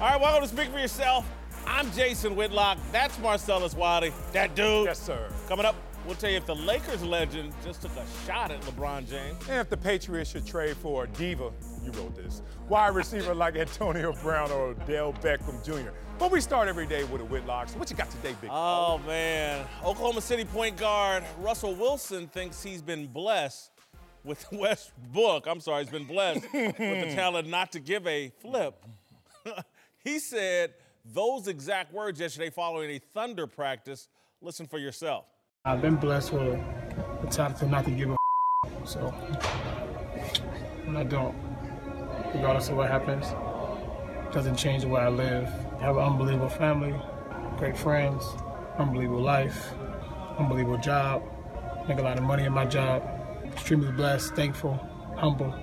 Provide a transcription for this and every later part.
All right, welcome to Speak For Yourself. I'm Jason Whitlock. That's Marcellus Wiley. That dude. Yes, sir. Coming up, we'll tell you if the Lakers legend just took a shot at LeBron James. And if the Patriots should trade for a diva, you wrote this, wide receiver like Antonio Brown or Odell Beckham Jr. But we start every day with a Whitlock. So what you got today, big Oh, man. Oklahoma City point guard Russell Wilson thinks he's been blessed with Westbrook. I'm sorry, he's been blessed with the talent not to give a flip. He said those exact words yesterday following a Thunder practice. Listen for yourself. I've been blessed with the talent to not to give a so when I don't, regardless of what happens, it doesn't change the way I live. I have an unbelievable family, great friends, unbelievable life, unbelievable job, make a lot of money in my job, extremely blessed, thankful, humble,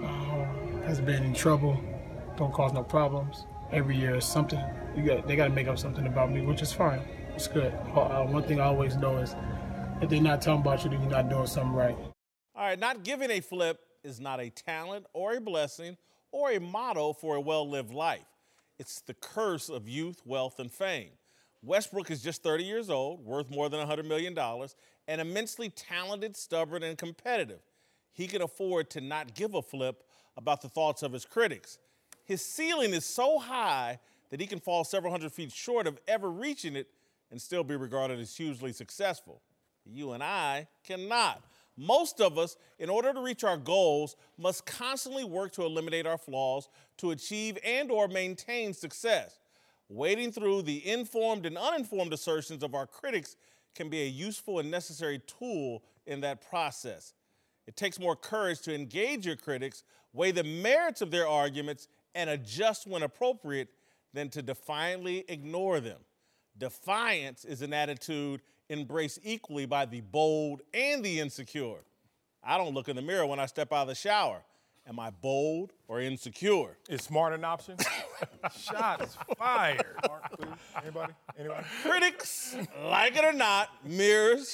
has been in trouble, don't cause no problems. Every year is something. They got to make up something about me, which is fine. It's good. One thing I always know is if they're not talking about you, then you're not doing something right. All right, not giving a flip is not a talent or a blessing or a motto for a well-lived life. It's the curse of youth, wealth, and fame. Westbrook is just 30 years old, worth more than $100 million, and immensely talented, stubborn, and competitive. He can afford to not give a flip about the thoughts of his critics. His ceiling is so high that he can fall several hundred feet short of ever reaching it and still be regarded as hugely successful. You and I cannot. Most of us, in order to reach our goals, must constantly work to eliminate our flaws to achieve and or maintain success. Wading through the informed and uninformed assertions of our critics can be a useful and necessary tool in that process. It takes more courage to engage your critics, weigh the merits of their arguments, and adjust when appropriate than to defiantly ignore them. Defiance is an attitude embraced equally by the bold and the insecure. I don't look in the mirror when I step out of the shower. Am I bold or insecure? Is smart an option? Shots fired. Mark, please. Anybody? Critics, like it or not, mirrors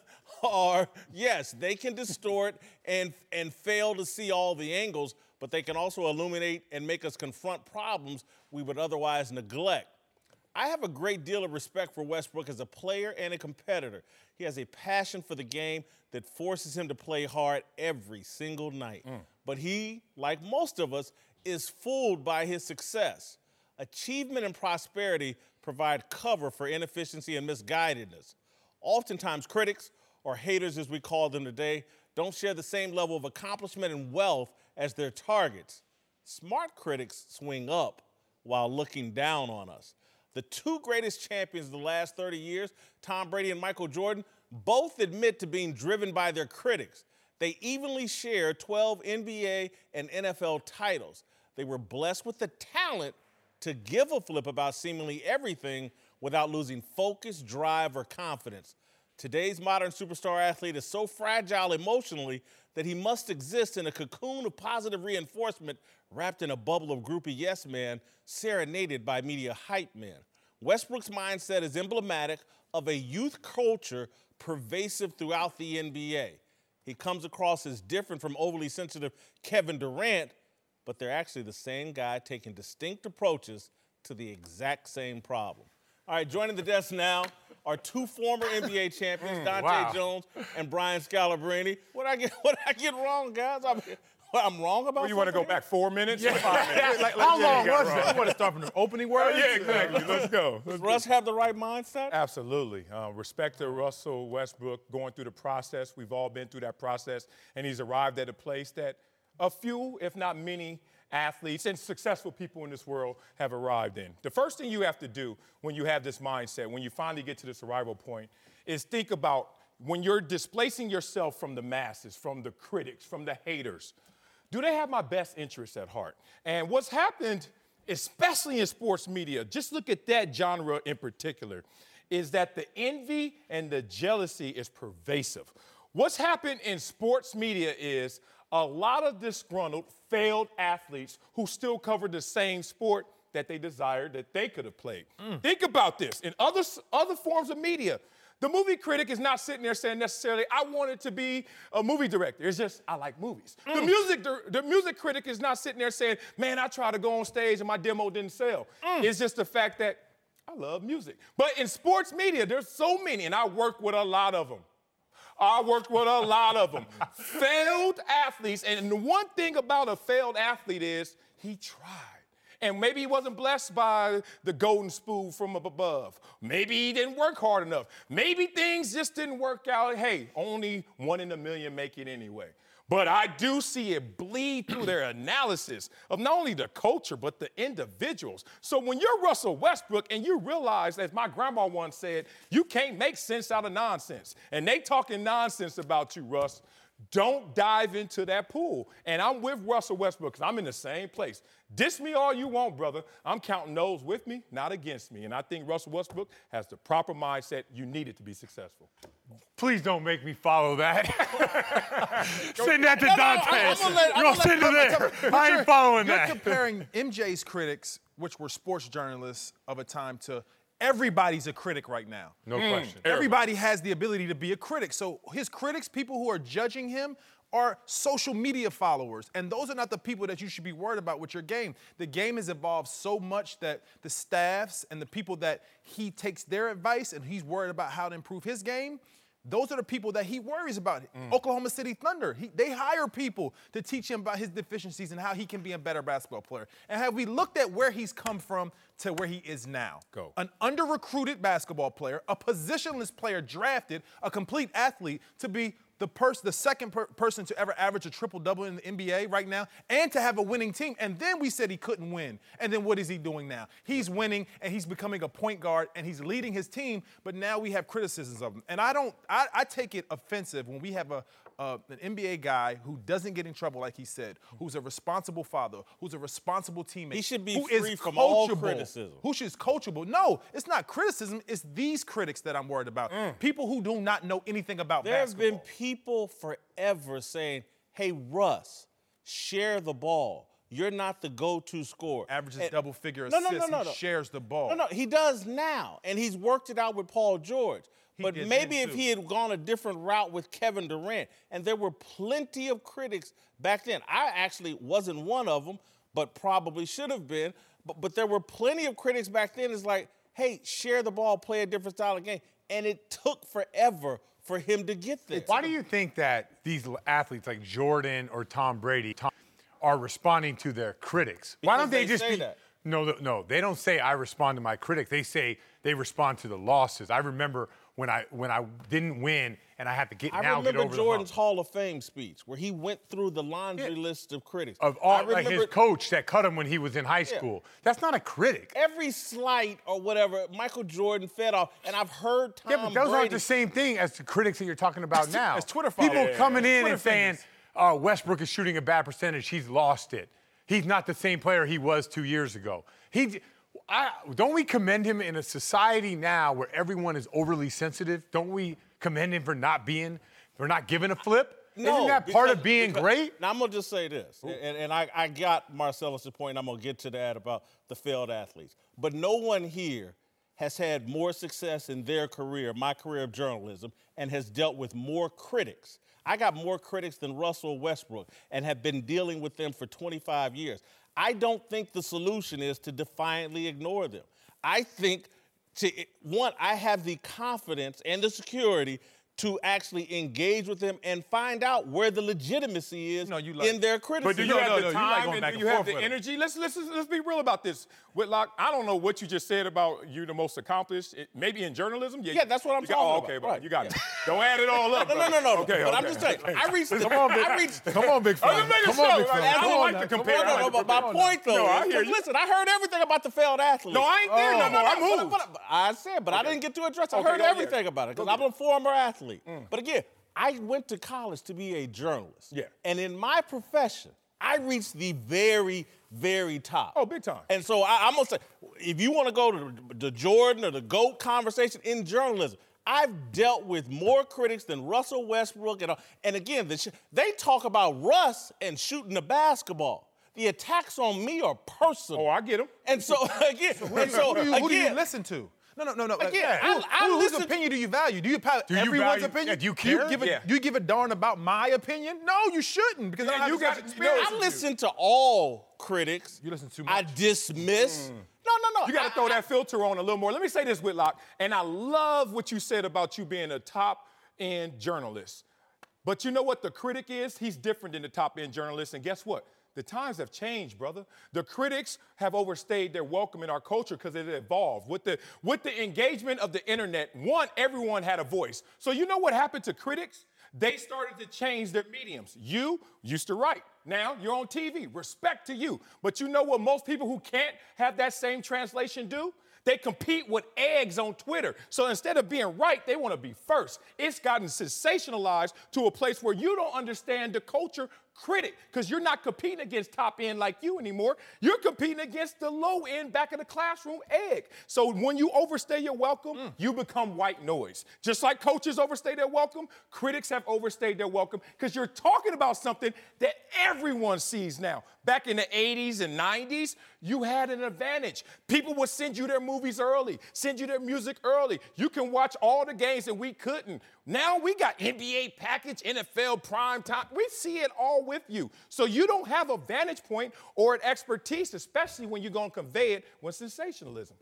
are, yes, they can distort and fail to see all the angles, but they can also illuminate and make us confront problems we would otherwise neglect. I have a great deal of respect for Westbrook as a player and a competitor. He has a passion for the game that forces him to play hard every single night. But he, like most of us, is fooled by his success. Achievement and prosperity provide cover for inefficiency and misguidedness. Oftentimes, critics, or haters as we call them today, don't share the same level of accomplishment and wealth as their targets. Smart critics swing up while looking down on us. The two greatest champions of the last 30 years, Tom Brady and Michael Jordan, both admit to being driven by their critics. They evenly share 12 NBA and NFL titles. They were blessed with the talent to give a flip about seemingly everything without losing focus, drive, or confidence. Today's modern superstar athlete is so fragile emotionally that he must exist in a cocoon of positive reinforcement wrapped in a bubble of groupie yes men serenaded by media hype men. Westbrook's mindset is emblematic of a youth culture pervasive throughout the NBA. He comes across as different from overly sensitive Kevin Durant, but they're actually the same guy taking distinct approaches to the exact same problem. All right, joining the desk now are two former NBA champions, Dante Jones and Brian Scalabrine. What did I get wrong, guys? I'm wrong about Well, you want to go back 4 minutes? Yeah. 5 minutes? How long was that? You want to start from the opening words? Yeah, exactly. Let's go. Does Russ have the right mindset? Absolutely. Respect to Russell Westbrook going through the process. We've all been through that process, and he's arrived at a place that a few, if not many, athletes and successful people in this world have arrived in. The first thing you have to do when you have this mindset, when you finally get to this arrival point, is think about when you're displacing yourself from the masses, from the critics, from the haters. Do they have my best interests at heart? And what's happened, especially in sports media, just look at that genre in particular, is that the envy and the jealousy is pervasive. What's happened in sports media is a lot of disgruntled, failed athletes who still cover the same sport that they desired that they could have played. Think about this. In other forms of media, The movie critic is not sitting there saying necessarily, I wanted to be a movie director. It's just, I like movies. The music critic is not sitting there saying, man, I tried to go on stage and my demo didn't sell. It's just the fact that I love music. But in sports media, there's so many, and I work with a lot of them. Failed athletes, and the one thing about a failed athlete is he tried. And maybe he wasn't blessed by the golden spoon from up above. Maybe he didn't work hard enough. Maybe things just didn't work out. Hey, only 1 in a million make it anyway. But I do see it bleed through their analysis of not only the culture, but the individuals. So when you're Russell Westbrook and you realize, as my grandma once said, you can't make sense out of nonsense. And they talking nonsense about you, Russ. Don't dive into that pool. And I'm with Russell Westbrook because I'm in the same place. Diss me all you want, brother. I'm counting those with me, not against me. And I think Russell Westbrook has the proper mindset you needed to be successful. Please don't make me follow that. Send that to Dante. You'll send it there. I ain't following that. You're comparing MJ's critics, which were sports journalists of a time, to everybody's a critic right now. No question. Everybody has the ability to be a critic. So his critics, people who are judging him, are social media followers. And those are not the people that you should be worried about with your game. The game has evolved so much that the staffs and the people that he takes their advice and he's worried about how to improve his game, those are the people that he worries about. Oklahoma City Thunder, they hire people to teach him about his deficiencies and how he can be a better basketball player. And have we looked at where he's come from to where he is now? Go. An under-recruited basketball player, a positionless player drafted, a complete athlete to be the second person to ever average a triple-double in the NBA right now, and to have a winning team. And then we said he couldn't win. And then what is he doing now? He's winning, and he's becoming a point guard, and he's leading his team, but now we have criticisms of him. And I take it offensive when we have an NBA guy who doesn't get in trouble, like he said, who's a responsible father, who's a responsible teammate. He should be who free is from all coachable, criticism. Who is coachable. No, it's not criticism. It's these critics that I'm worried about. People who do not know anything about basketball. There have been people forever saying, hey, Russ, share the ball. You're not the go-to scorer. Averages double-figure assists. He shares the ball. No, he does now, and he's worked it out with Paul George. But maybe if he had gone a different route with Kevin Durant, and there were plenty of critics back then. I actually wasn't one of them, but probably should have been. But there were plenty of critics back then. It's like, hey, share the ball, play a different style of game. And it took forever for him to get there. Why do you think that these athletes like Jordan or Tom Brady are responding to their critics? Why don't they just say that? No, they don't say I respond to my critics. They say they respond to the losses. I remember when I didn't win and I had to get over the hump. I remember Jordan's Hall of Fame speech where he went through the laundry list of critics. Of all, like his coach that cut him when he was in high school. That's not a critic. Every slight or whatever, Michael Jordan fed off. And I've heard Tom Yeah, but those Brady. aren't the same thing as the critics that you're talking about now. It's Twitter followers. People coming in Twitter and saying, Westbrook is shooting a bad percentage. He's lost it. He's not the same player he was 2 years ago. Don't we commend him in a society now where everyone is overly sensitive? Don't we commend him for not giving a flip? No, Isn't that part of being great? Now, I'm going to just say this, and I got Marcellus' point, and I'm going to get to that about the failed athletes. But no one here has had more success in their career, my career of journalism, and has dealt with more critics. I got more critics than Russell Westbrook and have been dealing with them for 25 years. I don't think the solution is to defiantly ignore them. I think, I have the confidence and the security to actually engage with them and find out where the legitimacy is in their criticism. But do you have the time and do you have the energy? Let's be real about this. Whitlock, I don't know what you just said about you the most accomplished, maybe in journalism. Yeah, that's what I'm talking about. Okay, right. You got it. Don't add it all up. No. Okay, but I'm just saying, I reached the... Come on, big fella. I don't like to compare. My point, though, is, listen, I heard everything about the failed athletes. No, I ain't there no more. I moved. I said, but I didn't get to address. I heard everything about it because I'm a former athlete. But again, I went to college to be a journalist. Yeah. And in my profession, I reached the very, very top. Oh, big time. And so I'm going to say, if you want to go to the Jordan or the GOAT conversation in journalism, I've dealt with more critics than Russell Westbrook. And again, they talk about Russ and shooting the basketball. The attacks on me are personal. Oh, I get them. And so, again, who do you listen to? No. Again, whose listen. opinion do you value? Do you value everyone's opinion? Yeah, do you care? Do you give a darn about my opinion? No, you shouldn't, because I don't have you this got- experience. I listen to all critics. You listen too I much. dismiss. No. You got to throw that filter on a little more. Let me say this, Whitlock, and I love what you said about you being a top-end journalist. But you know what the critic is? He's different than the top-end journalist, and guess what? The times have changed, brother. The critics have overstayed their welcome in our culture because it evolved. With the engagement of the internet, everyone had a voice. So you know what happened to critics? They started to change their mediums. You used to write. Now you're on TV. Respect to you. But you know what most people who can't have that same translation do? They compete with eggs on Twitter. So instead of being right, they want to be first. It's gotten sensationalized to a place where you don't understand the culture critic, because you're not competing against top end like you anymore. You're competing against the low end back in the classroom egg. So when you overstay your welcome, you become white noise. Just like coaches overstay their welcome, critics have overstayed their welcome because you're talking about something that everyone sees now. Back in the 80s and 90s, you had an advantage. People would send you their movies early, send you their music early. You can watch all the games and we couldn't. Now we got NBA package, NFL prime time. We see it all with you. So you don't have a vantage point or an expertise, especially when you're going to convey it with sensationalism.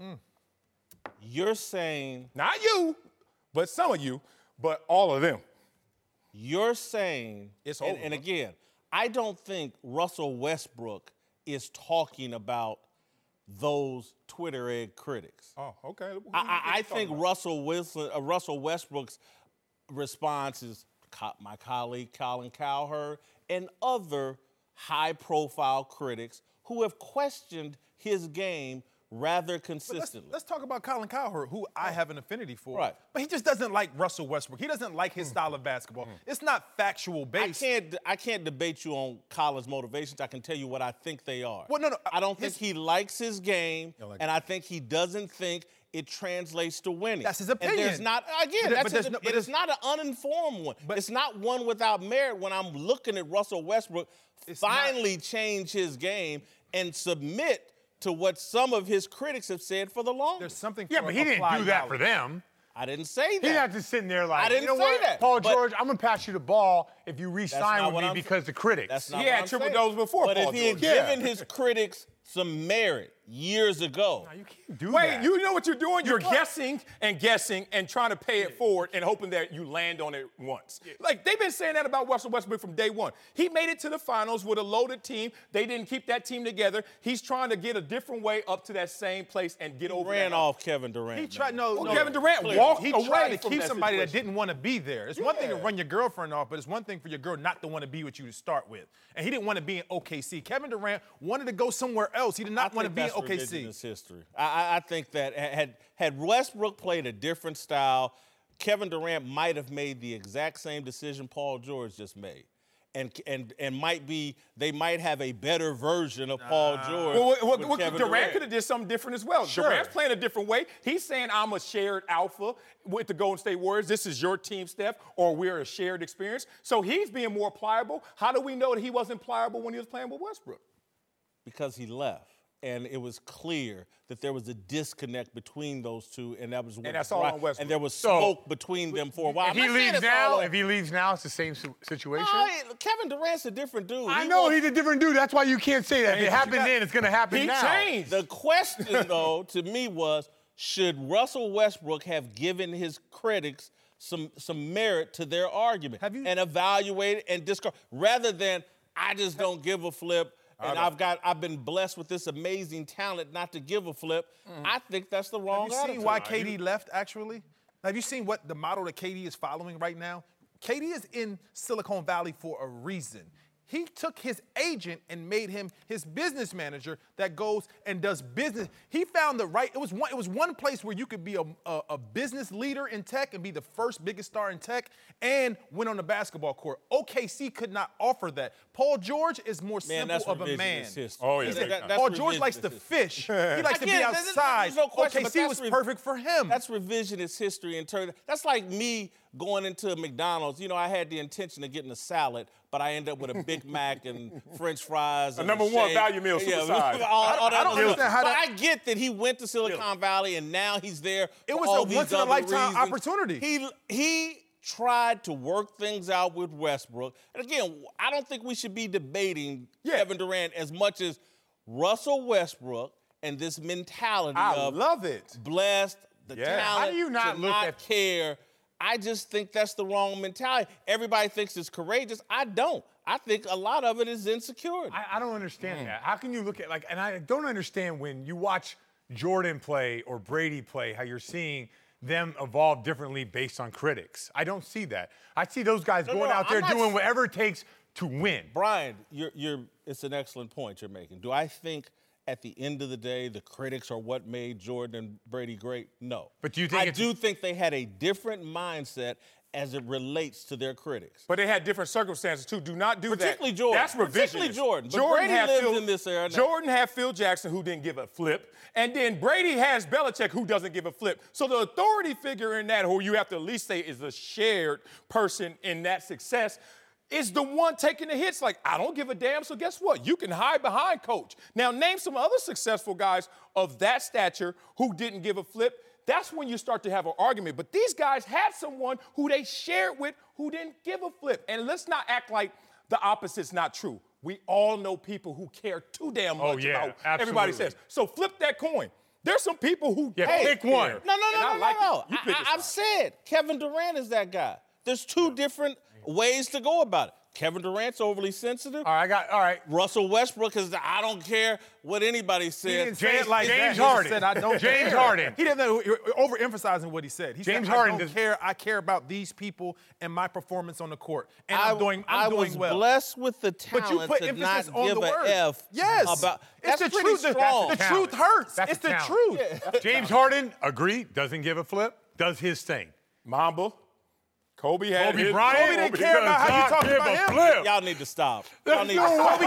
You're saying, Not you, but some of you, but all of them. you're saying, It's and, over, and bro. again, I don't think Russell Westbrook is talking about those Twitter egg critics. Oh, okay. I think Russell Westbrook's response is my colleague Colin Cowherd and other high-profile critics who have questioned his game rather consistently. Let's talk about Colin Cowherd, who I have an affinity for. Right. But he just doesn't like Russell Westbrook. He doesn't like his style of basketball. It's not factual based. I can't debate you on Colin's motivations. I can tell you what I think they are. Well, no. I don't think he likes his game, like and I think he doesn't think it translates to winning. That's his And opinion. there's not, again, But that's there's his, no- but it is not an uninformed one. But- It's not one without merit when I'm looking at Russell Westbrook It's not- finally change his game and submit to what some of his critics have said for the longest. There's something Yeah, for but he didn't applied do that for knowledge. them. I didn't say that. He's not just sitting there like, I didn't you know say what, that, Paul but- George, I'm going to pass you the ball if you That's re-sign not with what me I'm because the critics. That's not He what had I'm triple saying. doubles before But Paul if he had George. given his critics some merit years ago, You can't do Wait, that. you know what you're doing? You're guessing and trying to pay it forward and hoping that you land on it once. Like, they've been saying that about Russell Westbrook from day one. He made it to the finals with a loaded team. They didn't keep that team together. He's trying to get a different way up to that same place and get over ran that. off Kevin Durant. He man. tried, Well, Kevin Durant walked He away tried to from keep that somebody that situation. didn't want to be there. It's one thing to Yeah. run your girlfriend off, but it's one thing for your girl not to want to be with you to start with. And he didn't want to be in OKC. Kevin Durant wanted to go somewhere else. He did not want to be in OKC. Revisionist history. I think that had Westbrook played a different style, Kevin Durant might have made the exact same decision Paul George just made. And they might have a better version of Paul George. with Kevin Durant could have did something different as well. Sure. Durant's playing a different way. He's saying, I'm a shared alpha with the Golden State Warriors. This is your team, Steph, or we're a shared experience. So he's being more pliable. How do we know that he wasn't pliable when he was playing with Westbrook? Because he left. And it was clear that there was a disconnect between those two, and that was what that's was all right. on Westbrook. And there was smoke between them for a while. If he leaves now, it's the same situation. Kevin Durant's a different dude. I He know wants- he's a different dude. That's why you can't say that. If it happened then, it's going to happen He now. changed. The question, though, to me was, should Russell Westbrook have given his critics some merit to their argument and evaluate and discard, rather than I just don't give a flip and I've been blessed with this amazing talent not to give a flip. I think that's the wrong Have you attitude. seen why KD left, actually? Have you seen what the model that KD is following right now? KD is in Silicon Valley for a reason. He took his agent and made him his business manager that goes and does business. He found the right, it was one place where you could be a business leader in tech and be the first biggest star in tech and win on the basketball court. OKC could not offer that. Paul George is more simple of a man. History. Oh, yeah. He said, That's Paul George likes to fish. He likes to be outside. There's no question, but OKC was perfect for him. That's revisionist history in terms. That's like me going into McDonald's, you know, I had the intention of getting a salad, but I ended up with a Big Mac and French fries. And number one shake. value meal, suicide. all that I don't other understand stuff. how But that- I get that he went to Silicon Valley and now he's there. It for was all a these once-in-a-lifetime other reasons. opportunity. He tried to work things out with Westbrook. And again, I don't think we should be debating Kevin Durant as much as Russell Westbrook and this mentality of love it. blessed, the Yeah. talent, How do you not to look not at- care. I just think that's the wrong mentality. Everybody thinks it's courageous. I don't. I think a lot of it is insecurity. I don't understand that. How can you look at and I don't understand when you watch Jordan play or Brady play, how you're seeing them evolve differently based on critics. I don't see that. I see those guys going out there I'm not doing whatever it takes to win. Brian, it's an excellent point you're making. Do I think at the end of the day the critics are what made Jordan and Brady great? No. But do you think I do think they had a different mindset as it relates to their critics. But they had different circumstances too. Do not do Particularly that. Jordan. That's revisionist. Particularly Jordan. But Brady had lives in this era now. Jordan had Phil Jackson, who didn't give a flip, and then Brady has Belichick, who doesn't give a flip. So the authority figure in that, who you have to at least say is a shared person in that success, is the one taking the hits. Like, I don't give a damn, so guess what? You can hide behind coach. Now, name some other successful guys of that stature who didn't give a flip. That's when you start to have an argument. But these guys had someone who they shared with who didn't give a flip. And let's not act like the opposite's not true. We all know people who care too damn much about what everybody says. So flip that coin. There's some people who pick one. No. I've said Kevin Durant is that guy. There's two different ways to go about it. Kevin Durant's overly sensitive. All right. Russell Westbrook is I don't care what anybody says. James James Harden. Said, I don't James care. Harden. He didn't know. You're overemphasizing what he said. He James said, Harden I don't does- care. I care about these people and my performance on the court. And I I'm doing was well. blessed with the But talent you put to emphasis not on give the a word. F Yes. about. It's That's the pretty truth. strong. The truth hurts. That's It's the the talent. truth. James Harden, agree, doesn't give a flip, does his thing. Mamba. Kobe had Kobe his. Bryant Kobe didn't care about how you does talking not about give a him. flip. Y'all need to stop. Y'all need to No stop. way.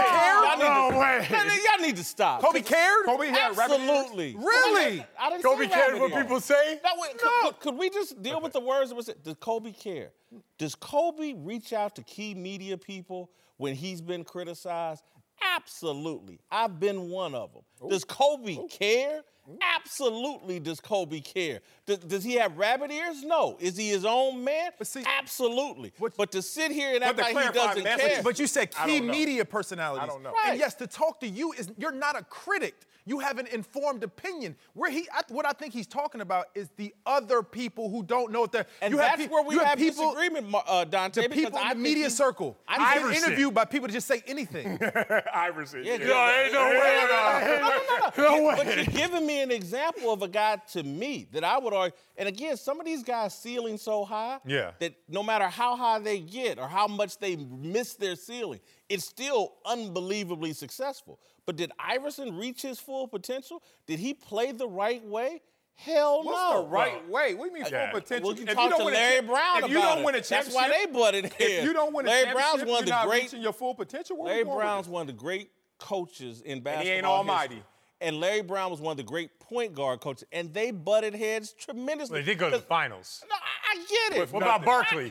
No way. Y'all need to stop. Kobe cared? Kobe had rabbit ears. Absolutely. Really? I didn't Kobe say cares rabbit what ears. people say? Could we just deal with the words that was said? Does Kobe care? Does Kobe reach out to key media people when he's been criticized? Absolutely. I've been one of them. Does Kobe care? Absolutely does Kobe care. Does he have rabbit ears? No. Is he his own man? see- Absolutely. But to sit here and act the like he clarified doesn't message- care. But you said I key don't know. media personalities. I don't know. Right. And yes, to talk to you is you're not a critic. You have an informed opinion. What I think he's talking about is the other people who don't know what they're. And you have that's pe- where we you have people, disagreement, Dante. The because people I in the think media he's- circle. I I'm think- getting interviewed by people to just say anything. Iverson. Yeah, ain't no way. No way. But you're giving me an example of a guy to me that I would argue. And again, some of these guys ceiling so high that no matter how high they get or how much they miss their ceiling, it's still unbelievably successful. But did Iverson reach his full potential? Did he play the right way? Hell What's no. the right way? What do you mean Yeah. full potential? Well, you If talk don't to win a Larry cha- Brown if about you don't it. win a That's championship, why they butted If heads. you don't win a Larry championship, Brown's one of you're the not great. reaching your full potential. Where we Larry going with Brown's this? one of the great coaches in basketball. he ain't almighty. history. And Larry Brown was one of the great point guard coaches, and they butted heads tremendously. They did go to the finals. No, I get it. What about Barkley?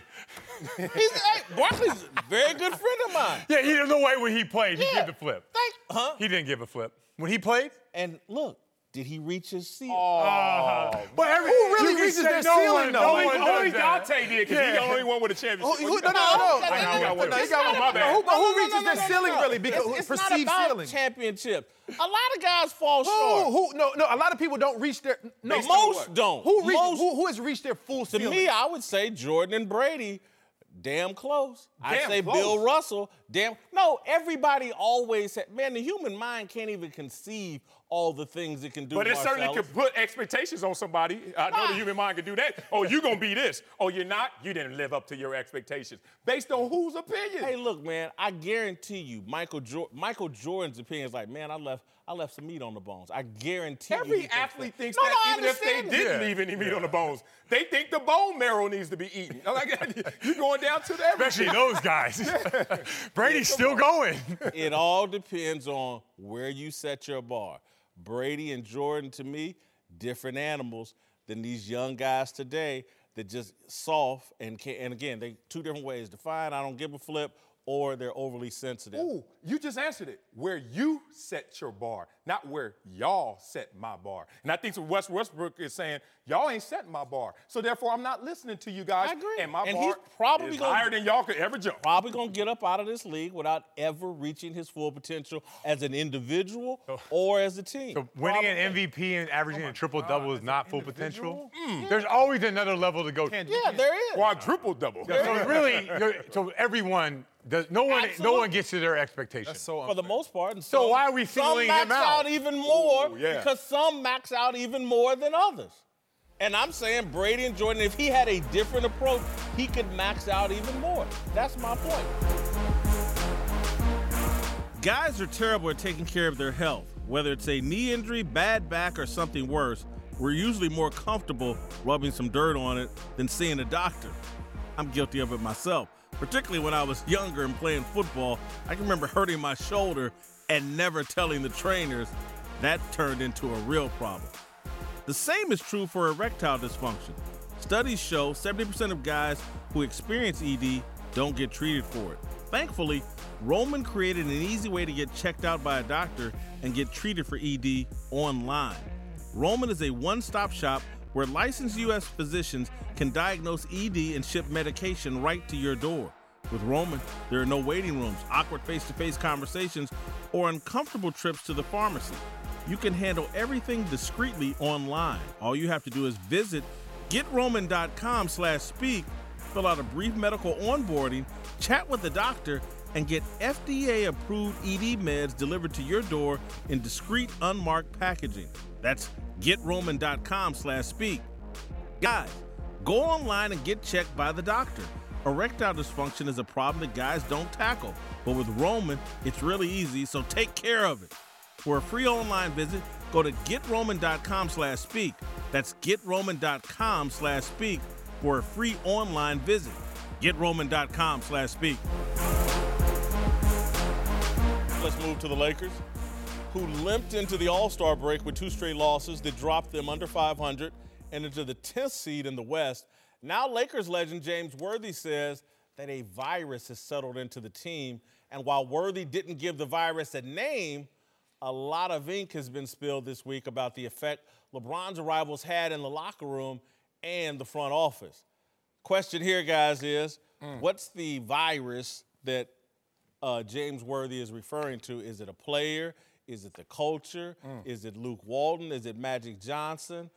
Barkley's a very good friend of mine. Yeah, he didn't know way when he played. He Yeah. gave the flip. Huh? He didn't give a flip. When he played? And look, did he reach his ceiling? But Who really you can reaches say their no ceiling, one- though? no Only, one does only that. Dante did, because he's the only one with a championship. No. He got one. He got one. My bad. Who reaches their ceiling really? Because It's perceived not about ceiling. championship. A lot of guys fall short. No. A lot of people don't reach their. No, Based on Most what? don't. Who Most, has reached their full to ceiling? me, I would say Jordan and Brady, damn close. I'd Damn say close. Bill Russell, No, everybody always said, man, the human mind can't even conceive all the things it can do. But it certainly Marcellus. could put expectations on somebody. I know the human mind can do that. Oh, you're going to be this. Oh, you're not? You didn't live up to your expectations. Based on whose opinion? Hey, look, man, I guarantee you, Michael Jordan's opinion is like, man, I left some meat on the bones. I guarantee you. Every he thinks athlete that. thinks No, that no, I even if they understand didn't that. leave any meat on the bones. They think the bone marrow needs to be eaten. You're going down to the Especially those guys. Brady's still going. It all depends on where you set your bar. Brady and Jordan, to me, different animals than these young guys today that just soft and again, they two different ways. Define, I don't give a flip, or they're overly sensitive. Ooh, you just answered it. Where you set your bar, not where y'all set my bar. And I think what Westbrook is saying, y'all ain't setting my bar. So therefore, I'm not listening to you guys. I agree. And my And bar he's probably is gonna- higher than y'all could ever jump. Probably going to get up out of this league without ever reaching his full potential as an individual or as a team. So winning an MVP and averaging a triple-double is not full potential? There's always another level to go. Yeah, there is. Quadruple double. So really, so everyone does. No one gets to their expectations. That's so For the unfair. most part. And So some- why are we singling some him max out? even more yeah. because some max out even more than others. And I'm saying Brady and Jordan, if he had a different approach, he could max out even more. That's my point. Guys are terrible at taking care of their health. Whether it's a knee injury, bad back, or something worse, we're usually more comfortable rubbing some dirt on it than seeing a doctor. I'm guilty of it myself. Particularly when I was younger and playing football, I can remember hurting my shoulder and never telling the trainers. That turned into a real problem. The same is true for erectile dysfunction. Studies show 70% of guys who experience ED don't get treated for it. Thankfully, Roman created an easy way to get checked out by a doctor and get treated for ED online. Roman is a one-stop shop where licensed U.S. physicians can diagnose ED and ship medication right to your door. With Roman, there are no waiting rooms, awkward face-to-face conversations, or uncomfortable trips to the pharmacy. You can handle everything discreetly online. All you have to do is visit GetRoman.com/speak, fill out a brief medical onboarding, chat with the doctor, and get FDA-approved ED meds delivered to your door in discreet, unmarked packaging. That's GetRoman.com/speak. Guys, go online and get checked by the doctor. Erectile dysfunction is a problem that guys don't tackle, but with Roman, it's really easy, so take care of it. For a free online visit, go to GetRoman.com/speak. That's GetRoman.com/speak for a free online visit. GetRoman.com/speak. Let's move to the Lakers, who limped into the All-Star break with 2 straight losses that dropped them under 500 and into the 10th seed in the West. Now Lakers legend James Worthy says that a virus has settled into the team, and while Worthy didn't give the virus a name, a lot of ink has been spilled this week about the effect LeBron's arrivals had in the locker room and the front office. Question here, guys, is what's the virus that James Worthy is referring to? Is it a player? Is it the culture? Is it Luke Walton? Is it Magic Johnson?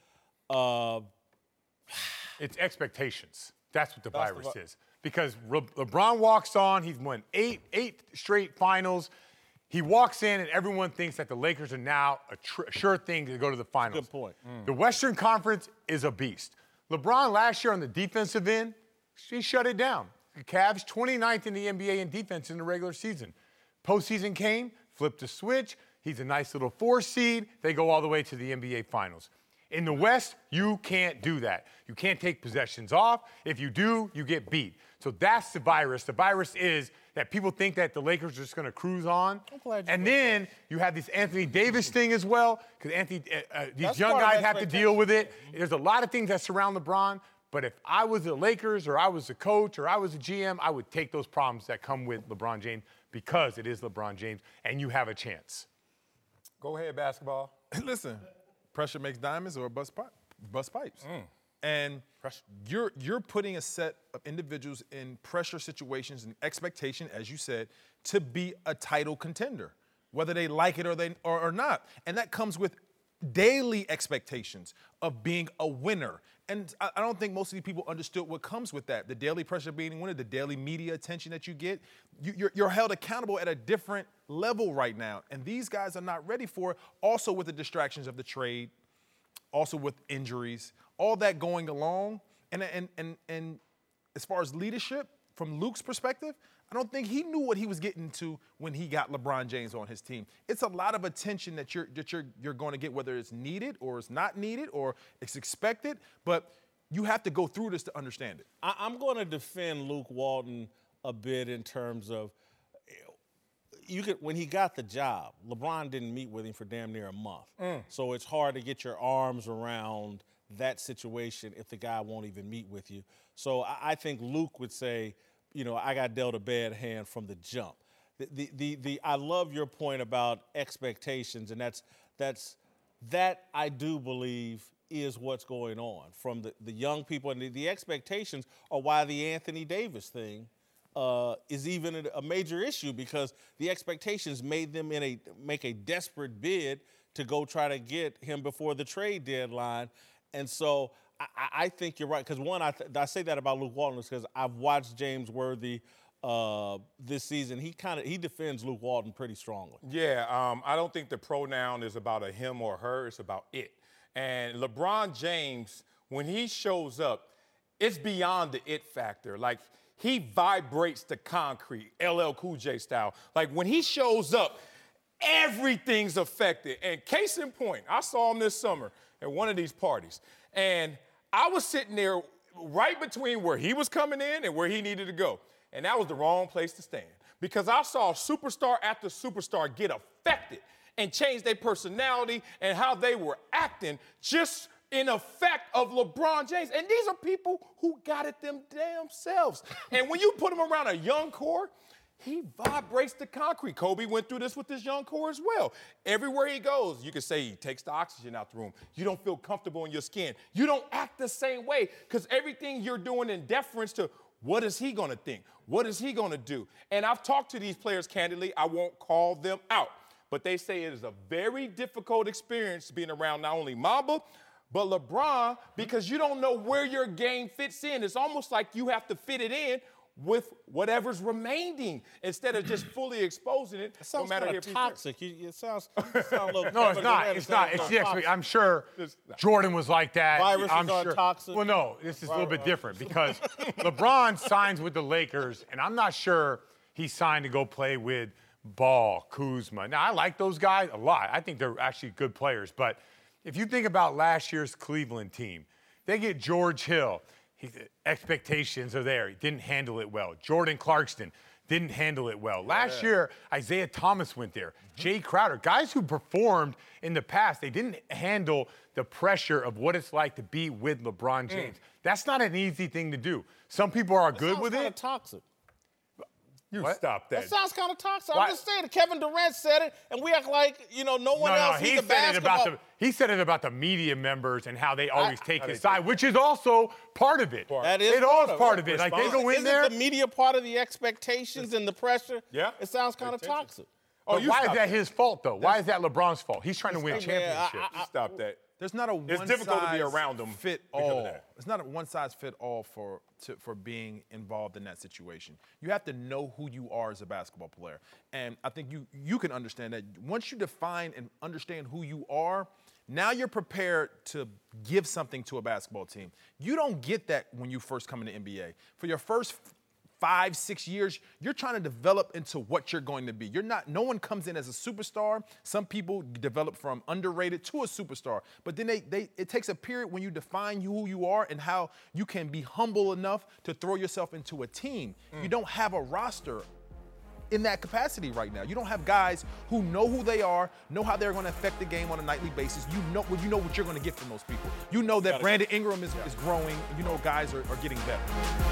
It's expectations. That's what the virus is. Because LeBron walks on, he's won eight straight finals. He walks in, and everyone thinks that the Lakers are now a sure thing to go to the finals. Good point. The Western Conference is a beast. LeBron last year on the defensive end, he shut it down. The Cavs 29th in the NBA in defense in the regular season. Postseason came, flipped the switch. He's a nice little 4 seed. They go all the way to the NBA Finals. In the West, you can't do that. You can't take possessions off. If you do, you get beat. So that's the virus. The virus is that people think that the Lakers are just going to cruise on. And then you have this Anthony Davis thing as well, because these young guys have to deal with it. There's a lot of things that surround LeBron. But if I was the Lakers or I was the coach or I was a GM, I would take those problems that come with LeBron James because it is LeBron James and you have a chance. Go ahead, basketball. Listen, pressure makes diamonds or bust pipes. And you're putting a set of individuals in pressure situations and expectation, as you said, to be a title contender, whether they like it or not. And that comes with daily expectations of being a winner. And I don't think most of these people understood what comes with that. The daily pressure of being a winner, the daily media attention that you get. You're held accountable at a different level right now. And these guys are not ready for it, also with the distractions of the trade, also with injuries, all that going along. And as far as leadership, from Luke's perspective, I don't think he knew what he was getting to when he got LeBron James on his team. It's a lot of attention that you're going to get, whether it's needed or it's not needed or it's expected, but you have to go through this to understand it. I'm going to defend Luke Walton a bit in terms of when he got the job, LeBron didn't meet with him for damn near a month. So it's hard to get your arms around that situation if the guy won't even meet with you. So I think Luke would say, I got dealt a bad hand from the jump. I love your point about expectations, and that I do believe is what's going on from the young people. And the expectations are why the Anthony Davis thing is even a major issue, because the expectations made them make a desperate bid to go try to get him before the trade deadline. And so I think you're right, because one, I say that about Luke Walton because I've watched James Worthy this season. He defends Luke Walton pretty strongly. Yeah, I don't think the pronoun is about a him or her. It's about it. And LeBron James, when he shows up, it's beyond the it factor. Like, he vibrates the concrete, LL Cool J style. Like, when he shows up, everything's affected. And case in point, I saw him this summer at one of these parties. And I was sitting there right between where he was coming in and where he needed to go. And that was the wrong place to stand, because I saw superstar after superstar get affected and change their personality and how they were acting just in effect of LeBron James. And these are people who got it them damn selves. And when you put him around a young core, he vibrates the concrete. Kobe went through this with his young core as well. Everywhere he goes, you can say he takes the oxygen out the room. You don't feel comfortable in your skin. You don't act the same way, because everything you're doing in deference to what is he going to think? What is he going to do? And I've talked to these players candidly. I won't call them out. But they say it is a very difficult experience being around not only Mamba, but LeBron, because you don't know where your game fits in. It's almost like you have to fit it in with whatever's remaining instead of just fully exposing it. It sounds no matter kind of toxic. It sounds a little. No, it's not. It's not. It's the expectation. I'm sure Jordan was like that. Viruses I'm are sure. toxic. Well, no, this is a little bit different, because LeBron signs with the Lakers, and I'm not sure he signed to go play with Ball, Kuzma. Now, I like those guys a lot. I think they're actually good players. But if you think about last year's Cleveland team, they get George Hill. Expectations are there. He didn't handle it well. Jordan Clarkson didn't handle it well. Last year, Isaiah Thomas went there. Jay Crowder, guys who performed in the past, they didn't handle the pressure of what it's like to be with LeBron James. That's not an easy thing to do. Some people are good with it. Toxic. You What? stop that. That sounds kind of toxic. Why? I'm just saying. Kevin Durant said it, and we act like no one else. he He's a said it about basketball. he said it about the media members and how they always take his side, which is also part of it. That is it all is part of it. Like, they go in Isn't there. the media part of the expectations and the pressure? Yeah. It sounds kind of toxic. But why is that his fault, though? Why is that LeBron's fault? He's trying to win championships. You stop that. There's not a one It's difficult to be around them fit because of all. that. It's not a one size fit all for being involved in that situation. You have to know who you are as a basketball player, and I think you can understand that once you define and understand who you are. Now you're prepared to give something to a basketball team. You don't get that when you first come into the NBA. For your first 5-6 years, you're trying to develop into what you're going to be. No one comes in as a superstar. Some people develop from underrated to a superstar. But then it takes a period when you define who you are and how you can be humble enough to throw yourself into a team. You don't have a roster in that capacity right now. You don't have guys who know who they are, know how they're going to affect the game on a nightly basis. You know what you're going to get from those people. You know that Brandon Ingram is growing. You know guys are getting better.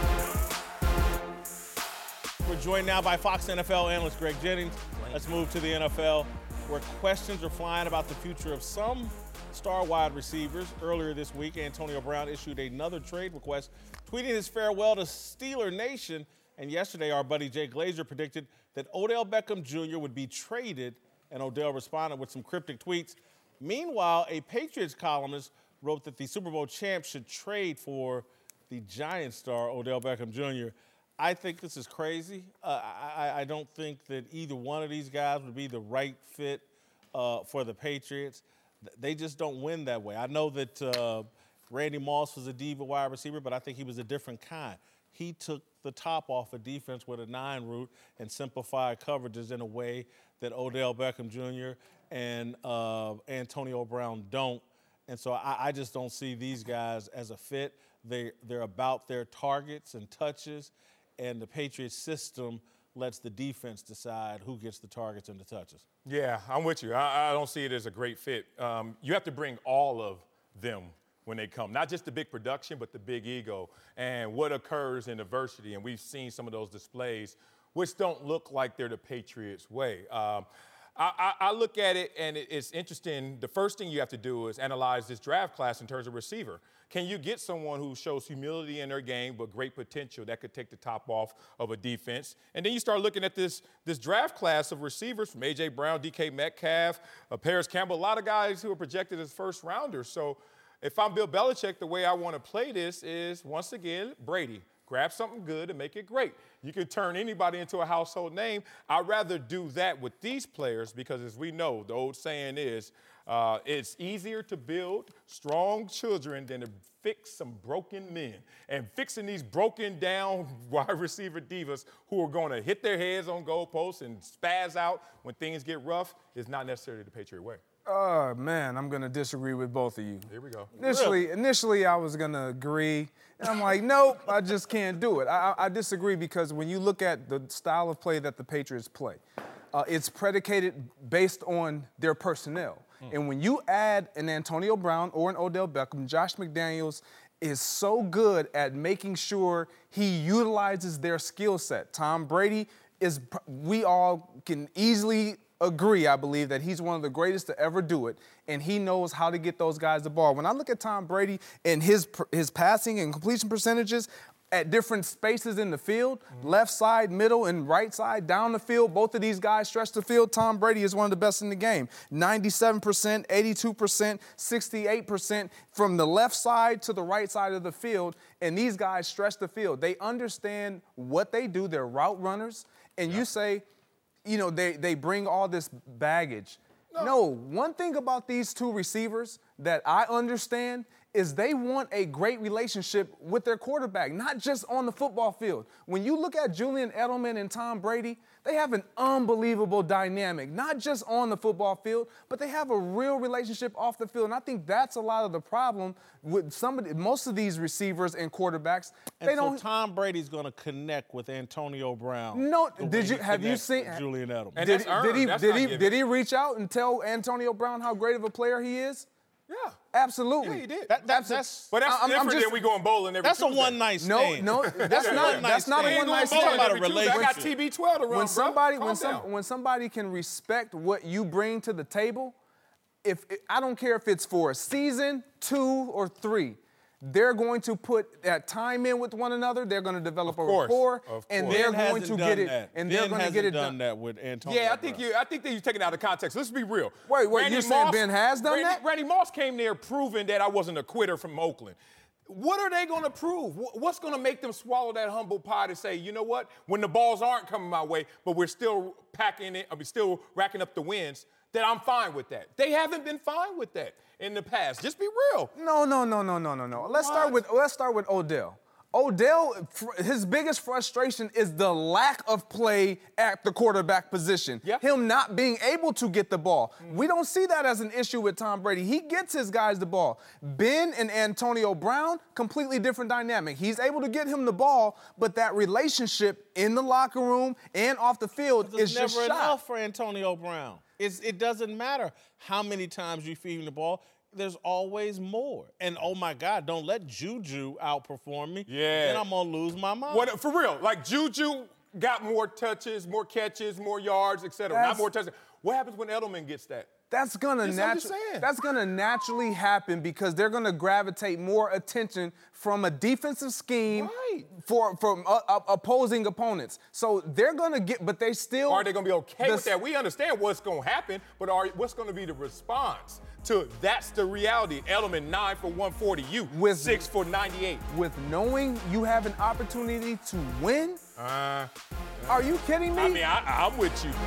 We're joined now by Fox NFL analyst Greg Jennings. Let's move to the NFL, where questions are flying about the future of some star wide receivers. Earlier this week, Antonio Brown issued another trade request, tweeting his farewell to Steeler Nation. And yesterday, our buddy Jay Glazer predicted that Odell Beckham Jr. would be traded, and Odell responded with some cryptic tweets. Meanwhile, a Patriots columnist wrote that the Super Bowl champ should trade for the Giants star Odell Beckham Jr. I think this is crazy. I don't think that either one of these guys would be the right fit for the Patriots. They just don't win that way. I know that Randy Moss was a diva wide receiver, but I think he was a different kind. He took the top off a defense with a 9 route and simplified coverages in a way that Odell Beckham Jr. and Antonio Brown don't. And so I just don't see these guys as a fit. They're about their targets and touches, and the Patriots system lets the defense decide who gets the targets and the touches. Yeah, I'm with you. I don't see it as a great fit. You have to bring all of them when they come. Not just the big production, but the big ego and what occurs in adversity. And we've seen some of those displays, which don't look like they're the Patriots' way. I look at it, and it's interesting. The first thing you have to do is analyze this draft class in terms of receiver. Can you get someone who shows humility in their game but great potential that could take the top off of a defense? And then you start looking at this draft class of receivers from A.J. Brown, DK Metcalf, Paris Campbell, a lot of guys who are projected as first-rounders. So if I'm Bill Belichick, the way I want to play this is, once again, Brady. Grab something good and make it great. You can turn anybody into a household name. I'd rather do that with these players because, as we know, the old saying is, it's easier to build strong children than to fix some broken men. And fixing these broken down wide receiver divas who are going to hit their heads on goalposts and spaz out when things get rough is not necessarily the Patriot way. Oh, man, I'm going to disagree with both of you. Here we go. Initially, I was going to agree. And I'm like, nope, I just can't do it. I disagree because when you look at the style of play that the Patriots play, it's predicated based on their personnel. And when you add an Antonio Brown or an Odell Beckham, Josh McDaniels is so good at making sure he utilizes their skill set. Tom Brady is, we all can easily agree, I believe, that he's one of the greatest to ever do it, and he knows how to get those guys the ball. When I look at Tom Brady and his passing and completion percentages at different spaces in the field, left side, middle, and right side, down the field, both of these guys stretch the field. Tom Brady is one of the best in the game. 97%, 82%, 68% from the left side to the right side of the field, and these guys stretch the field. They understand what they do. They're route runners, and you say, you know, they bring all this baggage. No, one thing about these two receivers that I understand is they want a great relationship with their quarterback, not just on the football field. When you look at Julian Edelman and Tom Brady, they have an unbelievable dynamic, not just on the football field, but they have a real relationship off the field. And I think that's a lot of the problem with most of these receivers and quarterbacks. And Tom Brady's going to connect with Antonio Brown. No, have you seen Julian Edelman? And did he reach out and tell Antonio Brown how great of a player he is? Yeah. Absolutely. Yeah, he did. That's different than we going bowling every That's Tuesday. a one-night stand. No, that's not a one-night Talking about a stand. relationship. I got TB12 to run, when somebody can respect what you bring to the table, I don't care if it's for a season, 2 or 3, they're going to put that time in with one another. They're going to develop a rapport, and they're going to get it. And they're going to get it done. That with Antonio. Yeah, I think that you're taking it out of context. Let's be real. Wait, you're saying Ben has done that? Randy Moss came there proving that I wasn't a quitter from Oakland. What are they going to prove? What's going to make them swallow that humble pie to say, you know what, when the balls aren't coming my way, but we're still still racking up the wins, that I'm fine with that? They haven't been fine with that in the past. Just be real. No. Let's start with Odell. Odell, his biggest frustration is the lack of play at the quarterback position. Yep. Him not being able to get the ball. We don't see that as an issue with Tom Brady. He gets his guys the ball. Ben and Antonio Brown, completely different dynamic. He's able to get him the ball, but that relationship in the locker room and off the field is just never shot. enough for Antonio Brown. It doesn't matter how many times you feed him the ball. There's always more. And, oh, my God, don't let Juju outperform me. Yeah. Then I'm going to lose my mind. What, for real, like Juju got more touches, more catches, more yards, et cetera. Not more touches. What happens when Edelman gets that? That's gonna naturally happen because they're gonna gravitate more attention from a defensive scheme from opposing opponents. So they're gonna get, but they still are they gonna be okay with that? We understand what's gonna happen, but what's gonna be the response to that's the reality? Edelman 9 for 140, you with 6 for 98. With knowing you have an opportunity to win. Are you kidding me? I mean, I'm with you.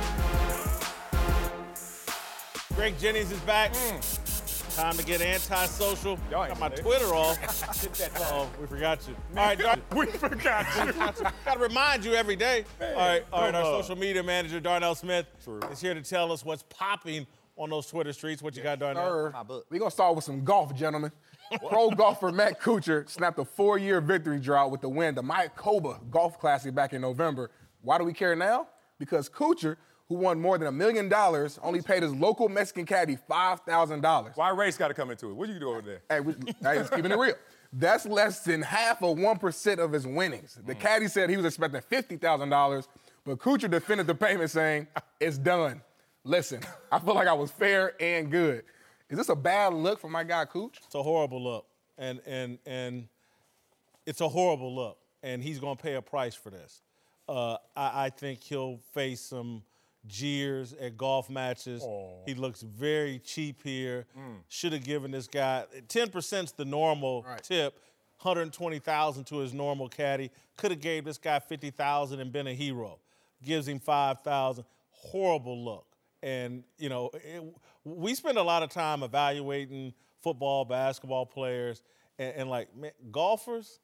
Greg Jennings is back. Time to get antisocial. Got my Twitter off. Oh, we forgot you. All right, we forgot you. Got to remind you every day. All right, our social media manager, Darnell Smith, is here to tell us what's popping on those Twitter streets. What you got, Darnell? We're going to start with some golf, gentlemen. Pro golfer Matt Kuchar snapped a 4-year victory drought with the win, the Mayakoba Golf Classic back in November. Why do we care now? Because Kuchar, who won more than $1 million, only paid his local Mexican caddy $5,000. Why race got to come into it? What you do over there? Hey, just keeping it real. That's less than half of 1% of his winnings. The caddy said he was expecting $50,000, but Kuchar defended the payment saying, it's done. Listen, I feel like I was fair and good. Is this a bad look for my guy, Cooch? It's a horrible look, and it's a horrible look, and he's going to pay a price for this. I think he'll face some jeers at golf matches. He looks very cheap here. Should have given this guy 10%'s the normal tip, $120,000 to his normal caddy. Could have gave this guy $50,000 and been a hero. Gives him $5,000. Horrible look. And you know, we spend a lot of time evaluating football, basketball players, and like man, golfers.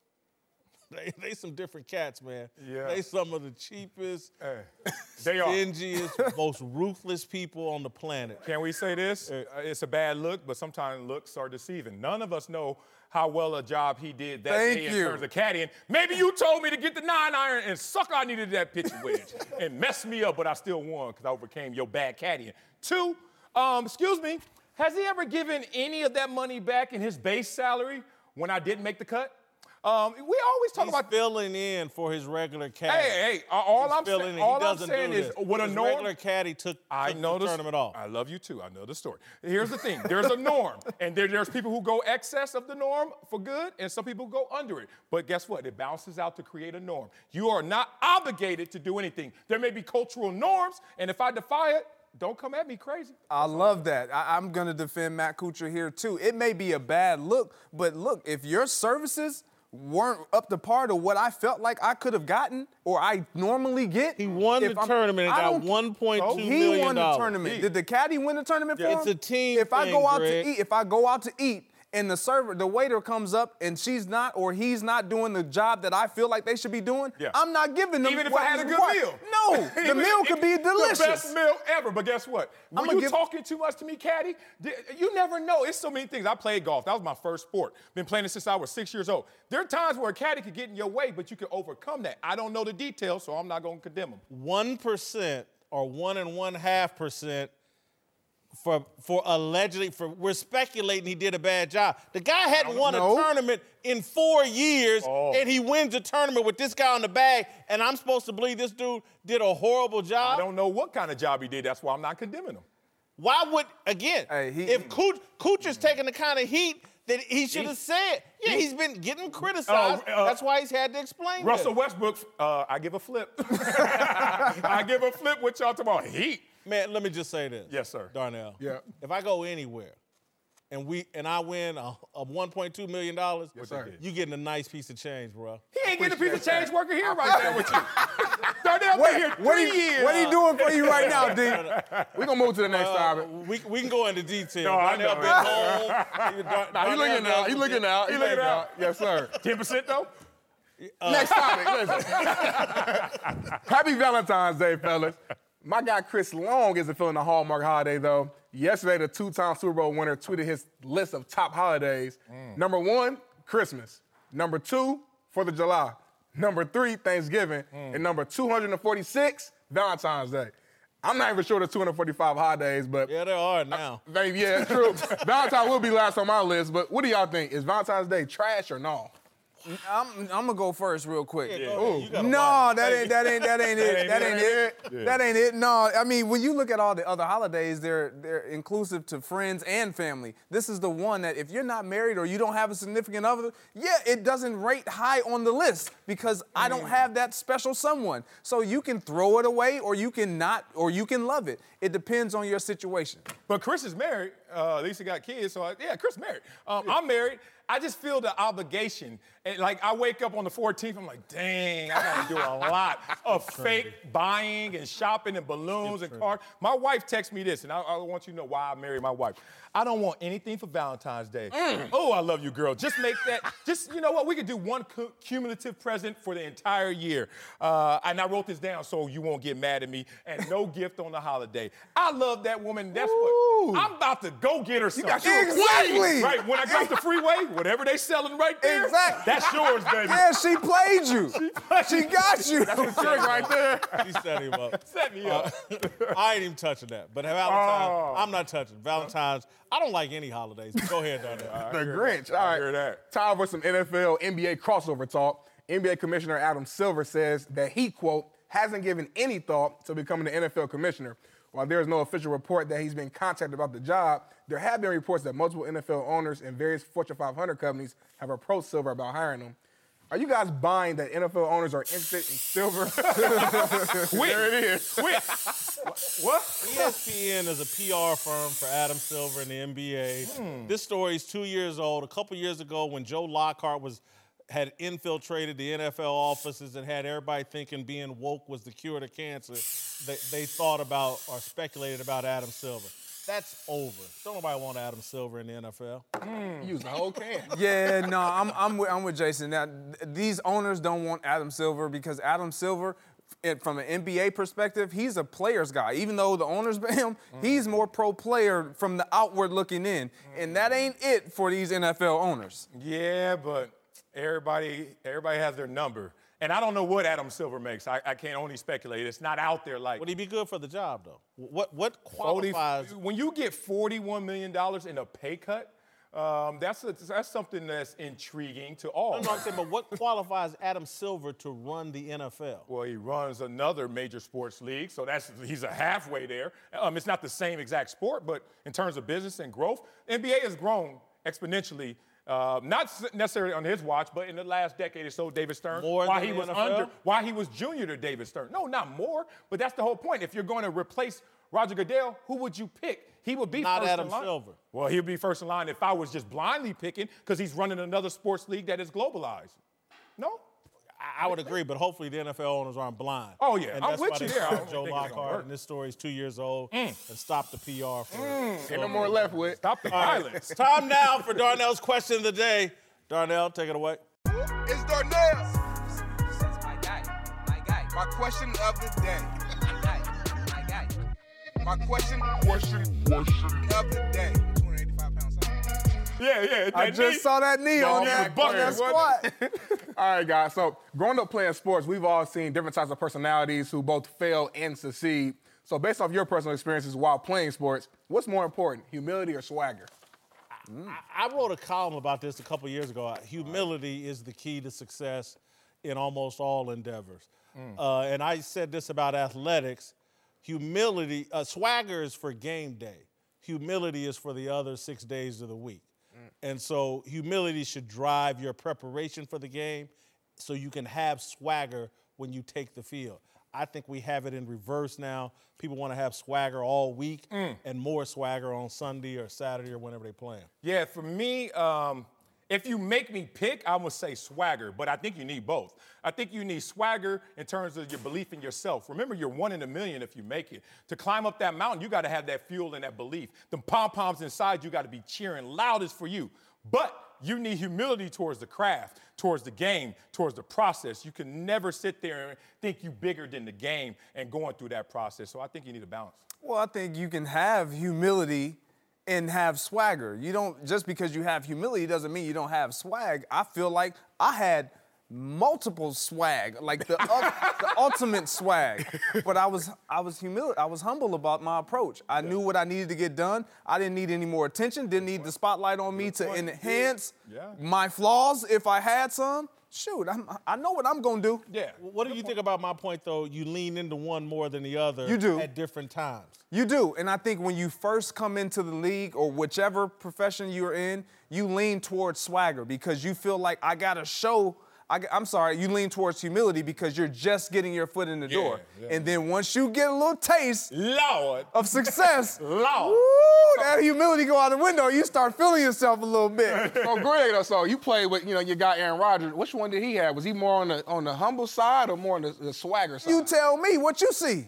They some different cats, man. Yeah. They some of the cheapest, They are. stingiest, most ruthless people on the planet. Can we say this? It's a bad look, but sometimes looks are deceiving. None of us know how well a job he did that day in terms of caddying. Maybe you told me to get the 9-iron, and sucker, I needed that pitching wedge and messed me up, but I still won because I overcame your bad caddying. 2, excuse me, has he ever given any of that money back in his base salary when I didn't make the cut? We always talk He's about filling in for his regular caddy. Hey, all I'm saying is what a his norm. regular caddy took the tournament off. I love you too. I know the story. Here's the thing. There's a norm, and there's people who go excess of the norm for good, and some people go under it. But guess what? It balances out to create a norm. You are not obligated to do anything. There may be cultural norms, and if I defy it, don't come at me crazy. I love that. I'm going to defend Matt Kuchar here, too. It may be a bad look, but look, if your services weren't up to par to what I felt like I could have gotten or I normally get. He won the tournament and got $1.2 million. He won the tournament. Did the caddy win the tournament for him? It's a team If I thing, go out Greg. to eat, and the waiter comes up and she's not or he's not doing the job that I feel like they should be doing, I'm not giving them. Even if what I had a is good what. meal. No, the meal could be delicious. The best meal ever. But guess what? When you talking too much to me, caddy, you never know. It's so many things. I played golf. That was my first sport. Been playing it since I was 6 years old. There are times where a caddy could get in your way, but you can overcome that. I don't know the details, so I'm not going to condemn him. 1% or 1.5% for allegedly, we're speculating he did a bad job. The guy hadn't won a tournament in 4 years, and he wins a tournament with this guy on the bag, and I'm supposed to believe this dude did a horrible job? I don't know what kind of job he did. That's why I'm not condemning him. Why would, again, if Kuchar's taking the kind of heat that he should have said, he's been getting criticized. That's why he's had to explain Russell Westbrook, I give a flip. I give a flip with y'all tomorrow. Heat. Man, let me just say this. Yes, sir. Darnell. Yeah. If I go anywhere and I win a $1.2 million, Yes, sir. you getting a nice piece of change, bro. He ain't getting a piece of change working here right there with you. Darnell been here 3 years. What are you doing for you right now, D? We're going to move to the next topic. We can go into detail. No, I Darnell know. been home. Nah, he looking out. He looking out. He looking out. Yes, sir. 10% though? Next topic. Listen. Happy Valentine's Day, fellas. My guy Chris Long isn't feeling the Hallmark holiday, though. Yesterday, the 2-time Super Bowl winner tweeted his list of top holidays. Number 1, Christmas. Number 2, 4th of July. Number 3, Thanksgiving. And number 246, Valentine's Day. I'm not even sure the 245 holidays, but... Yeah, there are now. Maybe, yeah, it's true. Valentine will be last on my list, but what do y'all think? Is Valentine's Day trash or no? I'm gonna go first real quick. No, that ain't it. That ain't it. No, I mean, when you look at all the other holidays, they're inclusive to friends and family. This is the one that if you're not married or you don't have a significant other, it doesn't rate high on the list because I don't have that special someone. So you can throw it away or you can not, or you can love it. It depends on your situation. But Chris is married. At least he got kids, so Chris married. I'm married. I just feel the obligation. And like I wake up on the 14th, I'm like, dang, I gotta do a lot of fake buying and shopping and balloons and cards. My wife texts me this, and I want you to know why I married my wife. I don't want anything for Valentine's Day. Oh, I love you, girl. Just make that, you know what? We could do one cumulative present for the entire year. And I wrote this down so you won't get mad at me. And no gift on the holiday. I love that woman. That's what, I'm about to go-getter something. Exactly. Right, when I got the freeway, whatever they selling right there, Exactly. that's yours, baby. Yeah, she played you. She got you. That's the trick right there. She set him up. Set me up. I ain't even touching that. But Valentine's, I'm not touching. Valentine's, I don't like any holidays. Go ahead, Darnell. The Grinch. All right. hear that. Time for some NFL, NBA crossover talk. NBA Commissioner Adam Silver says that he, quote, hasn't given any thought to becoming the NFL commissioner. While there is no official report that he's been contacted about the job, there have been reports that multiple NFL owners and various Fortune 500 companies have approached Silver about hiring him. Are you guys buying that NFL owners are interested in Silver? There it is. What? ESPN is a PR firm for Adam Silver and the NBA. This story is 2 years old. A couple years ago, when Joe Lockhart had infiltrated the NFL offices and had everybody thinking being woke was the cure to cancer, they thought about or speculated about Adam Silver. That's over. Don't nobody want Adam Silver in the NFL. Use the whole can. Yeah, no, I'm with Jason. Now, these owners don't want Adam Silver because Adam Silver, from an NBA perspective, he's a player's guy. Even though the owners pay him, he's more pro player from the outward looking in. And that ain't it for these NFL owners. Yeah, but everybody has their number. And I don't know what Adam Silver makes. I can only speculate. It's not out there like. Would he be good for the job, though? What qualifies? When you get $41 million in a pay cut, that's something that's intriguing to all. No, I'm saying, but what qualifies Adam Silver to run the NFL? Well, he runs another major sports league, so he's a halfway there. It's not the same exact sport, but in terms of business and growth, NBA has grown exponentially. Not necessarily on his watch, but in the last decade or so, David Stern, More while than he the was NFL? while he was junior to David Stern. No, not more, but that's the whole point. If you're going to replace Roger Goodell, who would you pick? He would be Not first Adam in line. Silver. Well, he would be first in line if I was just blindly picking because he's running another sports league that is globalized. No? I would agree, but hopefully the NFL owners aren't blind. Oh, yeah. And I'm that's with why you they there. I fired don't Joe think it's gonna Lockhart, work. and this story is 2 years old, and stop the PR for it. Ain't no more left with. Stop the violence. Time now for Darnell's question of the day. Darnell, take it away. It's Darnell. My guy. My question of the day. My guy. My question of the day. 285 pounds. Yeah. I just saw that knee on that squat. All right, guys. So growing up playing sports, we've all seen different types of personalities who both fail and succeed. So based off your personal experiences while playing sports, what's more important, humility or swagger? I wrote a column about this a couple years ago. Humility is the key to success in almost all endeavors. And I said this about athletics. Humility, swagger is for game day. Humility is for the other 6 days of the week. And so humility should drive your preparation for the game so you can have swagger when you take the field. I think we have it in reverse now. People want to have swagger all week and more swagger on Sunday or Saturday or whenever they play. Yeah, for me, if you make me pick, I would say swagger, but I think you need both. I think you need swagger in terms of your belief in yourself. Remember, you're 1 in a million if you make it. To climb up that mountain, you got to have that fuel and that belief. The pom-poms inside you got to be cheering loudest for you. But you need humility towards the craft, towards the game, towards the process. You can never sit there and think you bigger than the game and going through that process. So I think you need a balance. Well, I think you can have humility and have swagger. You don't, just because you have humility doesn't mean you don't have swag. I feel like I had multiple swag, like the ultimate swag. But I was humble about my approach. I knew what I needed to get done. I didn't need any more attention, didn't need the spotlight on me to enhance my flaws if I had some. Shoot, I know what I'm gonna do. Yeah. What do you think about my point, though? You lean into one more than the other You do. at different times. You do, and I think when you first come into the league or whichever profession you're in, you lean towards swagger because you feel like I gotta show. You lean towards humility because you're just getting your foot in the door. Yeah. And then once you get a little taste Lord. of success, Lord. woo, that humility go out the window. You start feeling yourself a little bit. So Greg, so you played with, your guy Aaron Rodgers. Which one did he have? Was he more on the humble side or more on the swagger side? You tell me what you see.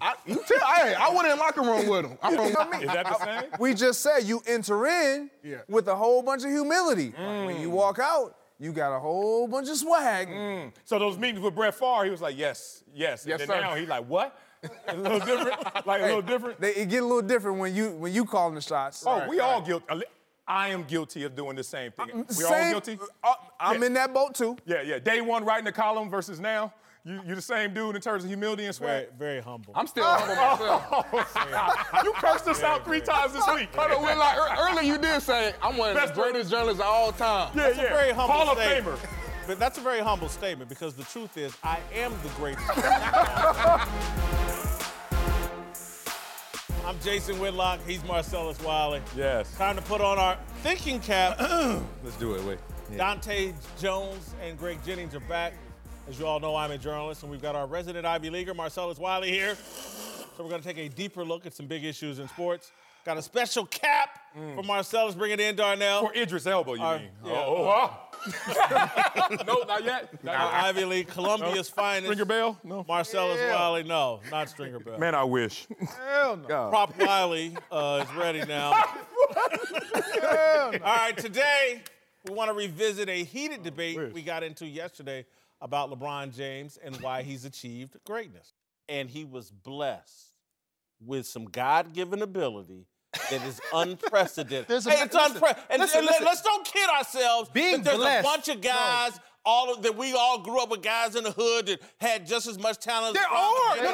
I went in the locker room with him. Is that the same? We just said you enter in with a whole bunch of humility. When you walk out, you got a whole bunch of swag. So those meetings with Brett Favre, he was like, yes. Yes, and then sir. now he's like, what? A little different? Like a little different? It get a little different when you calling the shots. Oh, we all guilty. I am guilty of doing the same thing. We all guilty? I'm in that boat too. Yeah. Day one writing the column versus now. You the same dude in terms of humility and Very, sweat? very humble. I'm still humble myself. You cursed us out 3 times this week. Hold on, like, earlier you did say I'm one of the greatest journalists of all time. Yeah, That's a very humble Hall of statement. Famer. But that's a very humble statement because the truth is, I am the greatest. I'm Jason Whitlock. He's Marcellus Wiley. Yes. Time to put on our thinking cap. Let's do it, wait. Dante Jones and Greg Jennings are back. As you all know, I'm a journalist, and we've got our resident Ivy Leaguer, Marcellus Wiley, here. So we're going to take a deeper look at some big issues in sports. Got a special cap for Marcellus. Bring it in, Darnell. For Idris Elba, you mean? Yeah. No, not yet. Ivy League, Columbia's finest. Stringer Bell? No. Marcellus Wiley, no, not Stringer Bell. Man, I wish. Hell no. Prop Wiley is ready now. All right, today we want to revisit a heated debate we got into yesterday about LeBron James and why he's achieved greatness. And he was blessed with some God-given ability that is unprecedented. It's unprecedented. And let's don't kid ourselves. Being there's blessed. a bunch of guys that we all grew up with guys in the hood that had just as much talent. There are. There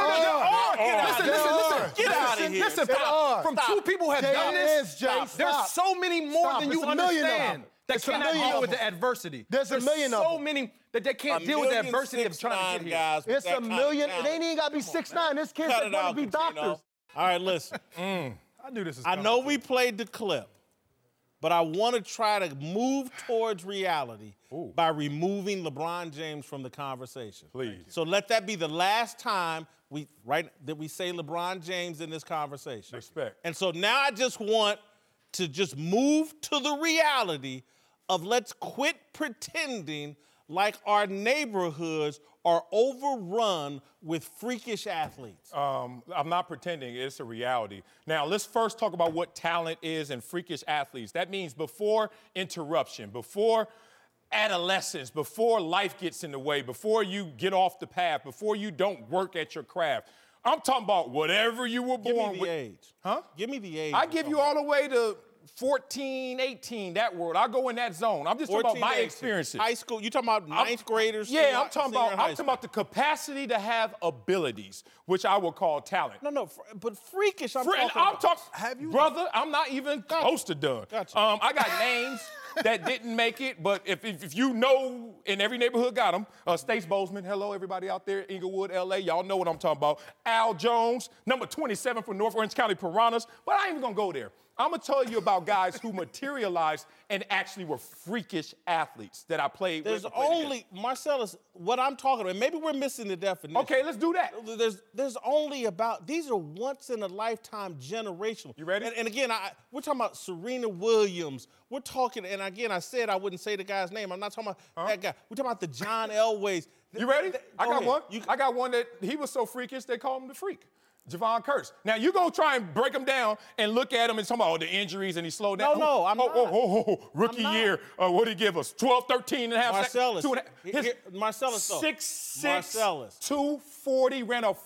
are. Listen. Get out of here. Listen, from two people who have done this, there's so many more than you understand that cannot deal with the adversity. There's a million of so them. many that they can't deal with the adversity of trying to get here. Guys with It's that a kind of million. It talent. ain't even got to be 6'9". This kid's Cut that it want out, to be Cucino. doctors. All right, listen. I knew this was I coming. know we played the clip, but I want to try to move towards reality by removing LeBron James from the conversation. Please. So let that be the last time that we say LeBron James in this conversation. Respect. And so now I just want to just move to the reality of let's quit pretending like our neighborhoods are overrun with freakish athletes. I'm not pretending, it's a reality. Now, let's first talk about what talent is and freakish athletes. That means before interruption, before adolescence, before life gets in the way, before you get off the path, before you don't work at your craft. I'm talking about whatever you were born Give me the with. age. Huh? Give me the age. I give you all the way to 14, 18, that world. I'll go in that zone. I'm just talking about my experiences. High school, you talking about ninth graders? Yeah, I'm talking about the capacity to have abilities, which I will call talent. No, but freakish. I'm talking. Brother, I'm not even close to done. Gotcha. I got names that didn't make it, but if you know, in every neighborhood got them. Stace Bozeman, hello everybody out there, Inglewood, LA, y'all know what I'm talking about. Al Jones, number 27 for North Orange County Piranhas, but I ain't even gonna go there. I'm gonna tell you about guys who materialized and actually were freakish athletes that I played with. There's only, Marcellus, what I'm talking about, maybe we're missing the definition. Okay, let's do that. There's only about, these are once in a lifetime generational. You ready? And again, we're talking about Serena Williams. We're talking, and again, I said I wouldn't say the guy's name. I'm not talking about that guy. We're talking about the John Elways. You ready? I got one. You, I got one that he was so freakish they called him the freak. Javon Curse. Now, you're going to try and break him down and look at him and talk about the injuries and he slowed down. No, I'm not. Rookie year, what did he give us? 12, 13 and a half Marcellus. seconds. Marcellus, though. 6'6", Marcellus. 240, ran a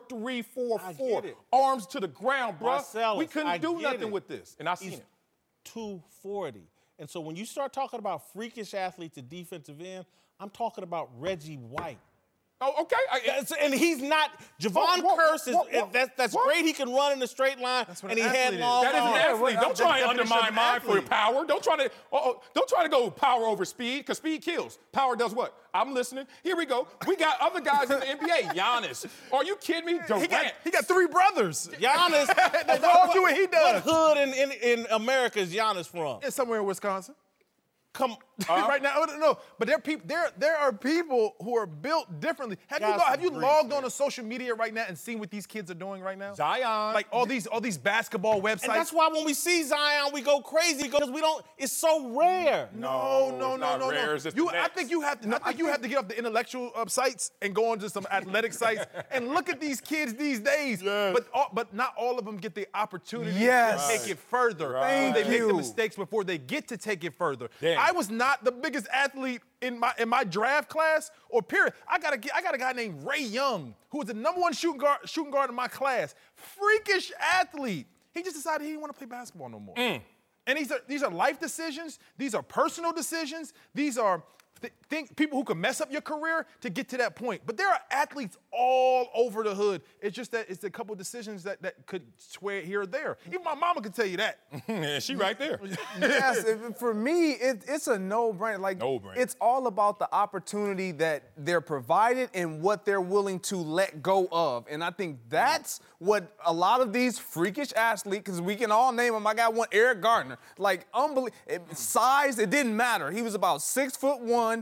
4.344. Arms to the ground, bro. Marcellus, we couldn't do nothing with this, and I seen it. 240. And so when you start talking about freakish athletes at defensive end, I'm talking about Reggie White. Oh, okay. And he's not, Javon Curse is, that's great. He can run in a straight line, and he had long arms. That is an athlete. Don't try and undermine mine for your power. Don't try to go power over speed, because speed kills. Power does what? I'm listening. Here we go. We got other guys in the NBA. Giannis. Are you kidding me? Durant. He got 3 brothers. Giannis. What he does. What hood in America is Giannis from? It's somewhere in Wisconsin. Come right now, no, but there are people who are built differently. Have you logged on to social media right now and seen what these kids are doing right now? Zion, like all these basketball websites. And that's why when we see Zion, we go crazy because we don't. It's so rare. No. I think you have to get off the intellectual sites and go onto some athletic sites and look at these kids these days. Yes. But not all of them get the opportunity Yes. to take it further. Thank They make the you. mistakes before they get to take it further. Damn. I was not the biggest athlete in my draft class or period. I got a guy named Ray Young who was the #1 shooting guard in my class. Freakish athlete. He just decided he didn't want to play basketball no more. And these are life decisions. These are personal decisions. These are people who can mess up your career to get to that point. But there are athletes all over the hood. It's just that it's a couple decisions that could sway here or there. Even my mama could tell you that. Yeah, she right there. Yes, for me, it's a no-brainer. Like, No-brainer. It's all about the opportunity that they're provided and what they're willing to let go of. And I think that's what a lot of these freakish athletes, because we can all name them. I got one, Eric Gardner. Like, unbelievable. Size, it didn't matter. He was about 6'1",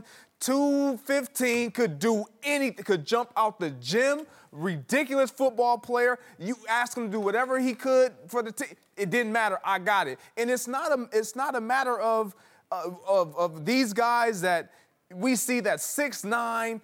215, could do anything, could jump out the gym, ridiculous football player. You ask him to do whatever he could for the team. It didn't matter. I got it. And it's not a matter of these guys that we see that 6'9",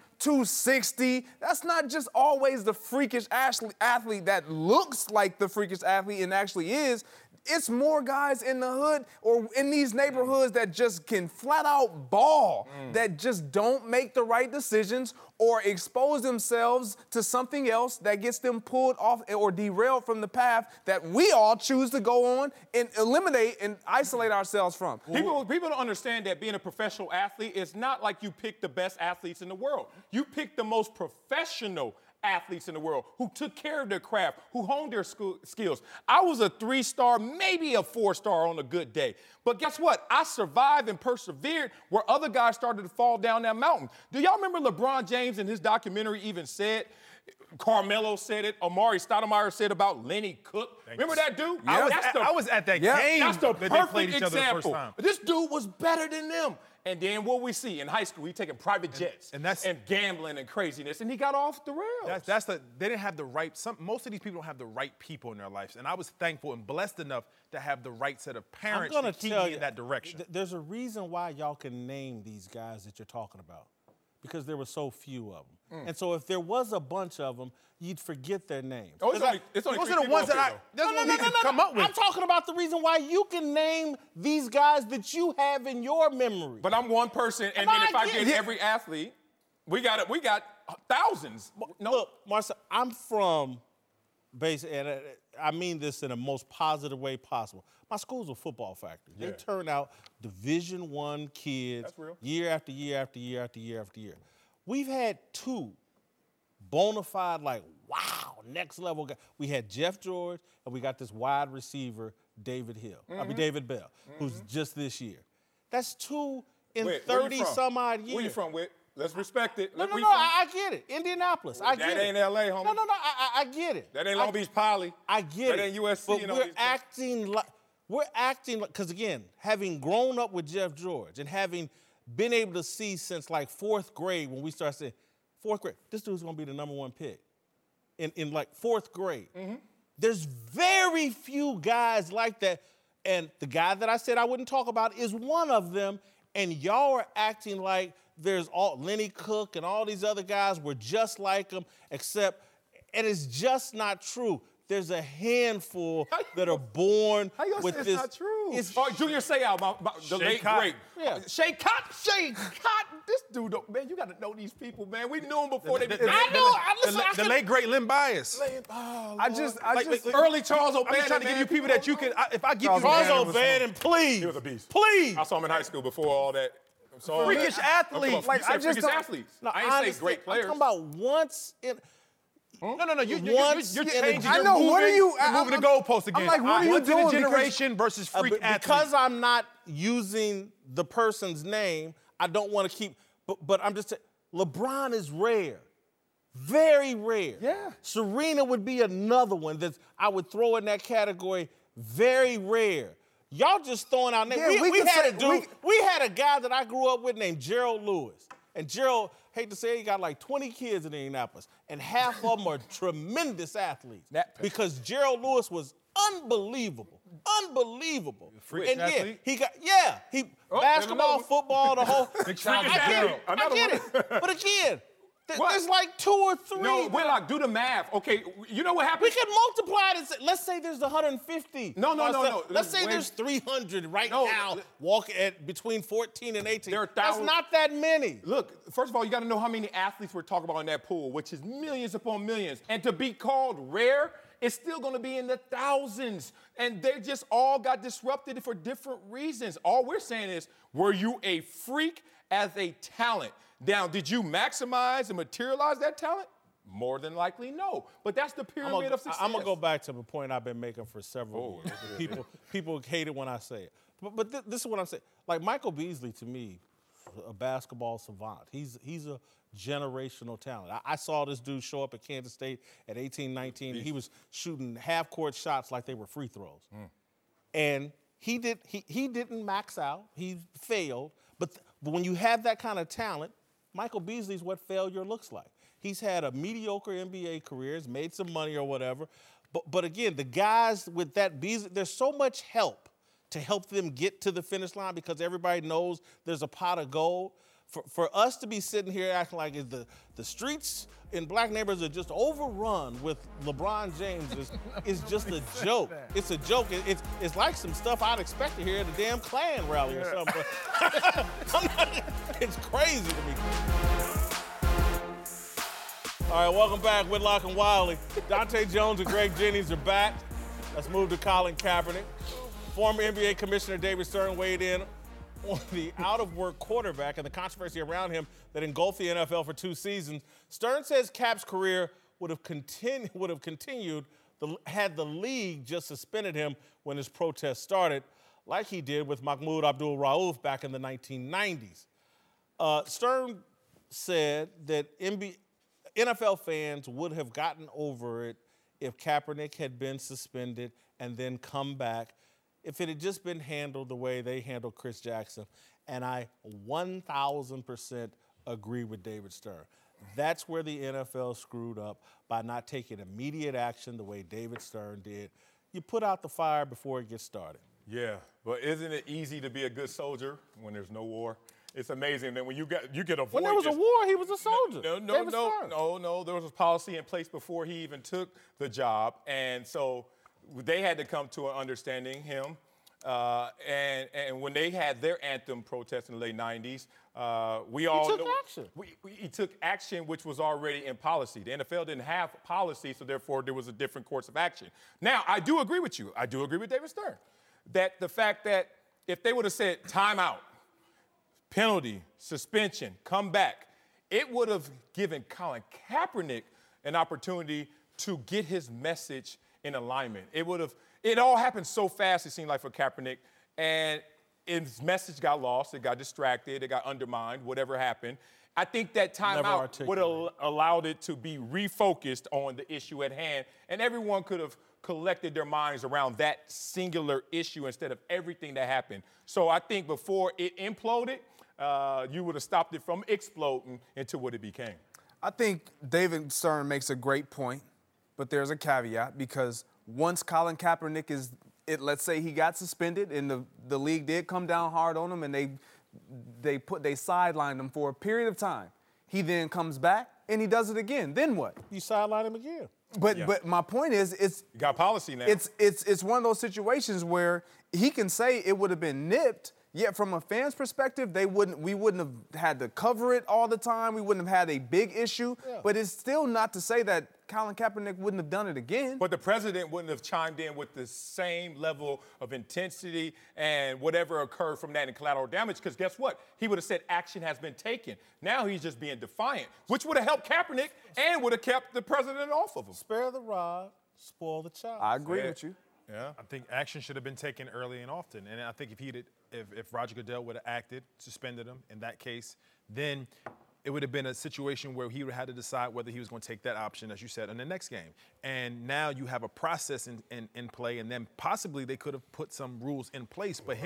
260. That's not just always the freakish athlete that looks like the freakish athlete and actually is. It's more guys in the hood or in these neighborhoods that just can flat out ball, that just don't make the right decisions or expose themselves to something else that gets them pulled off or derailed from the path that we all choose to go on and eliminate and isolate ourselves from. People don't understand that being a professional athlete is not like you pick the best athletes in the world. You pick the most professional athletes in the world who took care of their craft, who honed their skills. I was a 3-star, maybe a 4-star on a good day. But guess what? I survived and persevered where other guys started to fall down that mountain. Do y'all remember LeBron James in his documentary even said, Carmelo said it, Amari Stoudemire said about Lenny Cook. Remember that dude? Yeah. I was at that game That's the that they played perfect each other the first example. time. This dude was better than them. And then what we see in high school, he taking private jets and gambling and craziness, and he got off the rails. They didn't have the right. Most of these people don't have the right people in their lives, and I was thankful and blessed enough to have the right set of parents to keep me in that direction. There's a reason why y'all can name these guys that you're talking about, because there were so few of them. And so if there was a bunch of them, you'd forget their names. Oh, it's only Those are the ones that come up with. I'm talking about the reason why you can name these guys that you have in your memory. But I'm one person, and then if I get every athlete, we got thousands. No, look, Marcel, I'm from base, and I mean this in the most positive way possible. My school's a football factory. They turn out Division I kids year after year after year after year after year. We've had 2 bona fide, like, wow, next level guys. We had Jeff George, and we got this wide receiver, David Bell, who's just this year. That's 2 in 30-some-odd years. Where you from, Whit? Let's respect it. No, I get it. Indianapolis. I get it. That ain't L.A., homie. No, I get it. That ain't Long Beach Poly. I get it. That ain't USC. But we're acting like, because again, having grown up with Jeff George and having been able to see since like 4th grade when we started saying, 4th grade, this dude's gonna be the #1 pick in like 4th grade. There's very few guys like that. And the guy that I said I wouldn't talk about is one of them. And y'all are acting like there's Lenny Cook and all these other guys were just like him, except, and it's just not true. There's a handful that are born with this. It's not true. Junior Seau, the late great. Yeah. Shea Cotton. This dude, man, you got to know these people, man. We knew him before they became. The late great Len Bias. Early Charles O'Bannon. I'm just trying to give you people that you can. If I give you Charles O'Bannon, please. He was a beast. Please. I saw him in high school before all that. Freakish athletes. Like I just athletes. No, I ain't say great players. I'm talking about once in. No. You're changing. I know. What are you? You're moving the goalpost again. I'm like, what are you doing? Generation versus freak athlete. Because I'm not using the person's name, I don't want to keep. But I'm just saying, LeBron is rare, very rare. Yeah. Serena would be another one that I would throw in that category. Very rare. Y'all just throwing out names. Yeah, we had a guy that I grew up with named Gerald Lewis. And Gerald, hate to say it, he got like 20 kids in Indianapolis. And half of them are tremendous athletes. Because Gerald Lewis was unbelievable. Unbelievable. Freak athlete? Basketball, football, the whole. I get it. But again, There's like 2 or 3. No, Whitlock, do the math. Okay, you know what happened? We can multiply it. Let's say there's 150. No. Let's say there's 300 right now walking at between 14 and 18. There are That's thousands. not that many. Look, first of all, you got to know how many athletes we're talking about in that pool, which is millions upon millions. And to be called rare, it's still going to be in the thousands. And they just all got disrupted for different reasons. All we're saying is, were you a freak as a talent? Now, did you maximize and materialize that talent? More than likely, no. But that's the pyramid of success. I'm going to go back to the point I've been making for several years. People hate it when I say it. But this is what I'm saying. Like Michael Beasley, to me, a basketball savant. He's a generational talent. I saw this dude show up at Kansas State at 18, 19. He was shooting half-court shots like they were free throws. And he didn't max out. He failed. But when you have that kind of talent, Michael Beasley's what failure looks like. He's had a mediocre NBA career, has made some money or whatever. But again, the guys with that Beasley, there's so much help to help them get to the finish line because everybody knows there's a pot of gold. For us to be sitting here acting like the streets in black neighborhoods are just overrun with LeBron James is just a joke. It's a joke. It's like some stuff I'd expect to hear at a damn Klan rally or something. It's crazy to me. All right, welcome back, Whitlock and Wiley. Dante Jones and Greg Jennings are back. Let's move to Colin Kaepernick. Former NBA Commissioner David Stern weighed in on the out-of-work quarterback and the controversy around him that engulfed the NFL for 2 seasons. Stern says Cap's career would have continued had the league just suspended him when his protest started, like he did with Mahmoud Abdul-Rauf back in the 1990s. Stern said that NFL fans would have gotten over it if Kaepernick had been suspended and then come back if it had just been handled the way they handled Chris Jackson. And I 1,000% agree with David Stern. That's where the NFL screwed up by not taking immediate action the way David Stern did. You put out the fire before it gets started. Yeah, but isn't it easy to be a good soldier when there's no war? It's amazing that when you get avoid. When there was a war, he was a soldier. No. There was a policy in place before he even took the job, and so they had to come to an understanding. And when they had their anthem protest in the late '90s, he took action, which was already in policy. The NFL didn't have policy, so therefore there was a different course of action. Now, I do agree with you. I do agree with David Stern that the fact that if they would have said timeout, penalty, suspension, come back, it would have given Colin Kaepernick an opportunity to get his message in alignment. It all happened so fast, it seemed like, for Kaepernick, and his message got lost, it got distracted, it got undermined, whatever happened. I think that timeout would have allowed it to be refocused on the issue at hand, and everyone could have collected their minds around that singular issue instead of everything that happened. So I think before it imploded, you would have stopped it from exploding into what it became. I think David Stern makes a great point, but there's a caveat because once Colin Kaepernick let's say he got suspended and the league did come down hard on him and they sidelined him for a period of time. He then comes back and he does it again. Then what? You sideline him again. But my point is, you got policy now. It's one of those situations where he can say it would have been nipped. Yet from a fan's perspective, we wouldn't have had to cover it all the time. We wouldn't have had a big issue. Yeah. But it's still not to say that Colin Kaepernick wouldn't have done it again. But the president wouldn't have chimed in with the same level of intensity and whatever occurred from that in collateral damage, because guess what? He would have said action has been taken. Now he's just being defiant, which would have helped Kaepernick and would have kept the president off of him. Spare the rod, spoil the child. I agree with you. Yeah, I think action should have been taken early and often. And I think if Roger Goodell would have acted, suspended him in that case, then it would have been a situation where he would have had to decide whether he was going to take that option, as you said, in the next game. And now you have a process in play, and then possibly they could have put some rules in place. But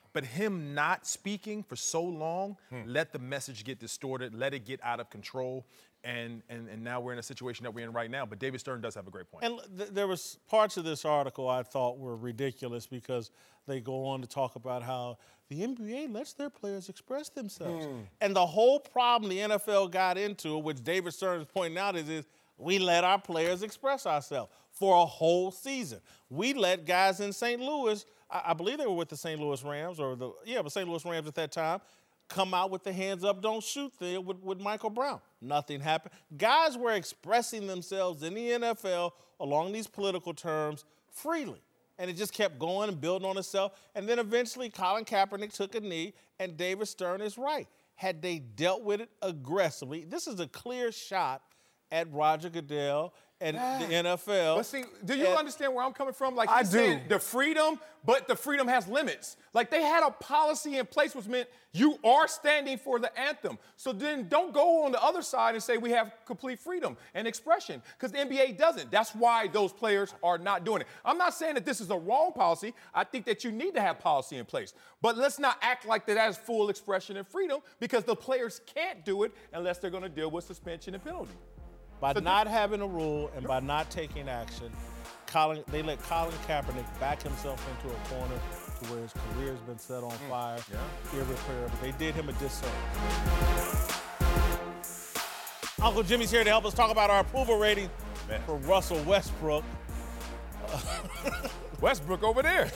him not speaking for so long let the message get distorted, let it get out of control. And now we're in a situation that we're in right now. But David Stern does have a great point. And there was parts of this article I thought were ridiculous because they go on to talk about how the NBA lets their players express themselves. And the whole problem the NFL got into, which David Stern is pointing out, is we let our players express ourselves for a whole season. We let guys in St. Louis, I believe they were with the St. Louis Rams, but St. Louis Rams at that time, come out with the hands up, don't shoot thing with Michael Brown. Nothing happened. Guys were expressing themselves in the NFL along these political terms freely. And it just kept going and building on itself. And then eventually Colin Kaepernick took a knee, and David Stern is right. Had they dealt with it aggressively, this is a clear shot at Roger Goodell and the NFL. But see, do you understand where I'm coming from? Like I he's do. saying the freedom, but the freedom has limits. Like they had a policy in place which meant you are standing for the anthem. So then don't go on the other side and say we have complete freedom and expression, because the NBA doesn't. That's why those players are not doing it. I'm not saying that this is a wrong policy. I think that you need to have policy in place. But let's not act like that has full expression and freedom, because the players can't do it unless they're going to deal with suspension and penalty. By not having a rule and by not taking action, they let Colin Kaepernick back himself into a corner to where his career has been set on fire, irreparable. They did him a disservice. Uncle Jimmy's here to help us talk about our approval rating for Russell Westbrook. Westbrook over there.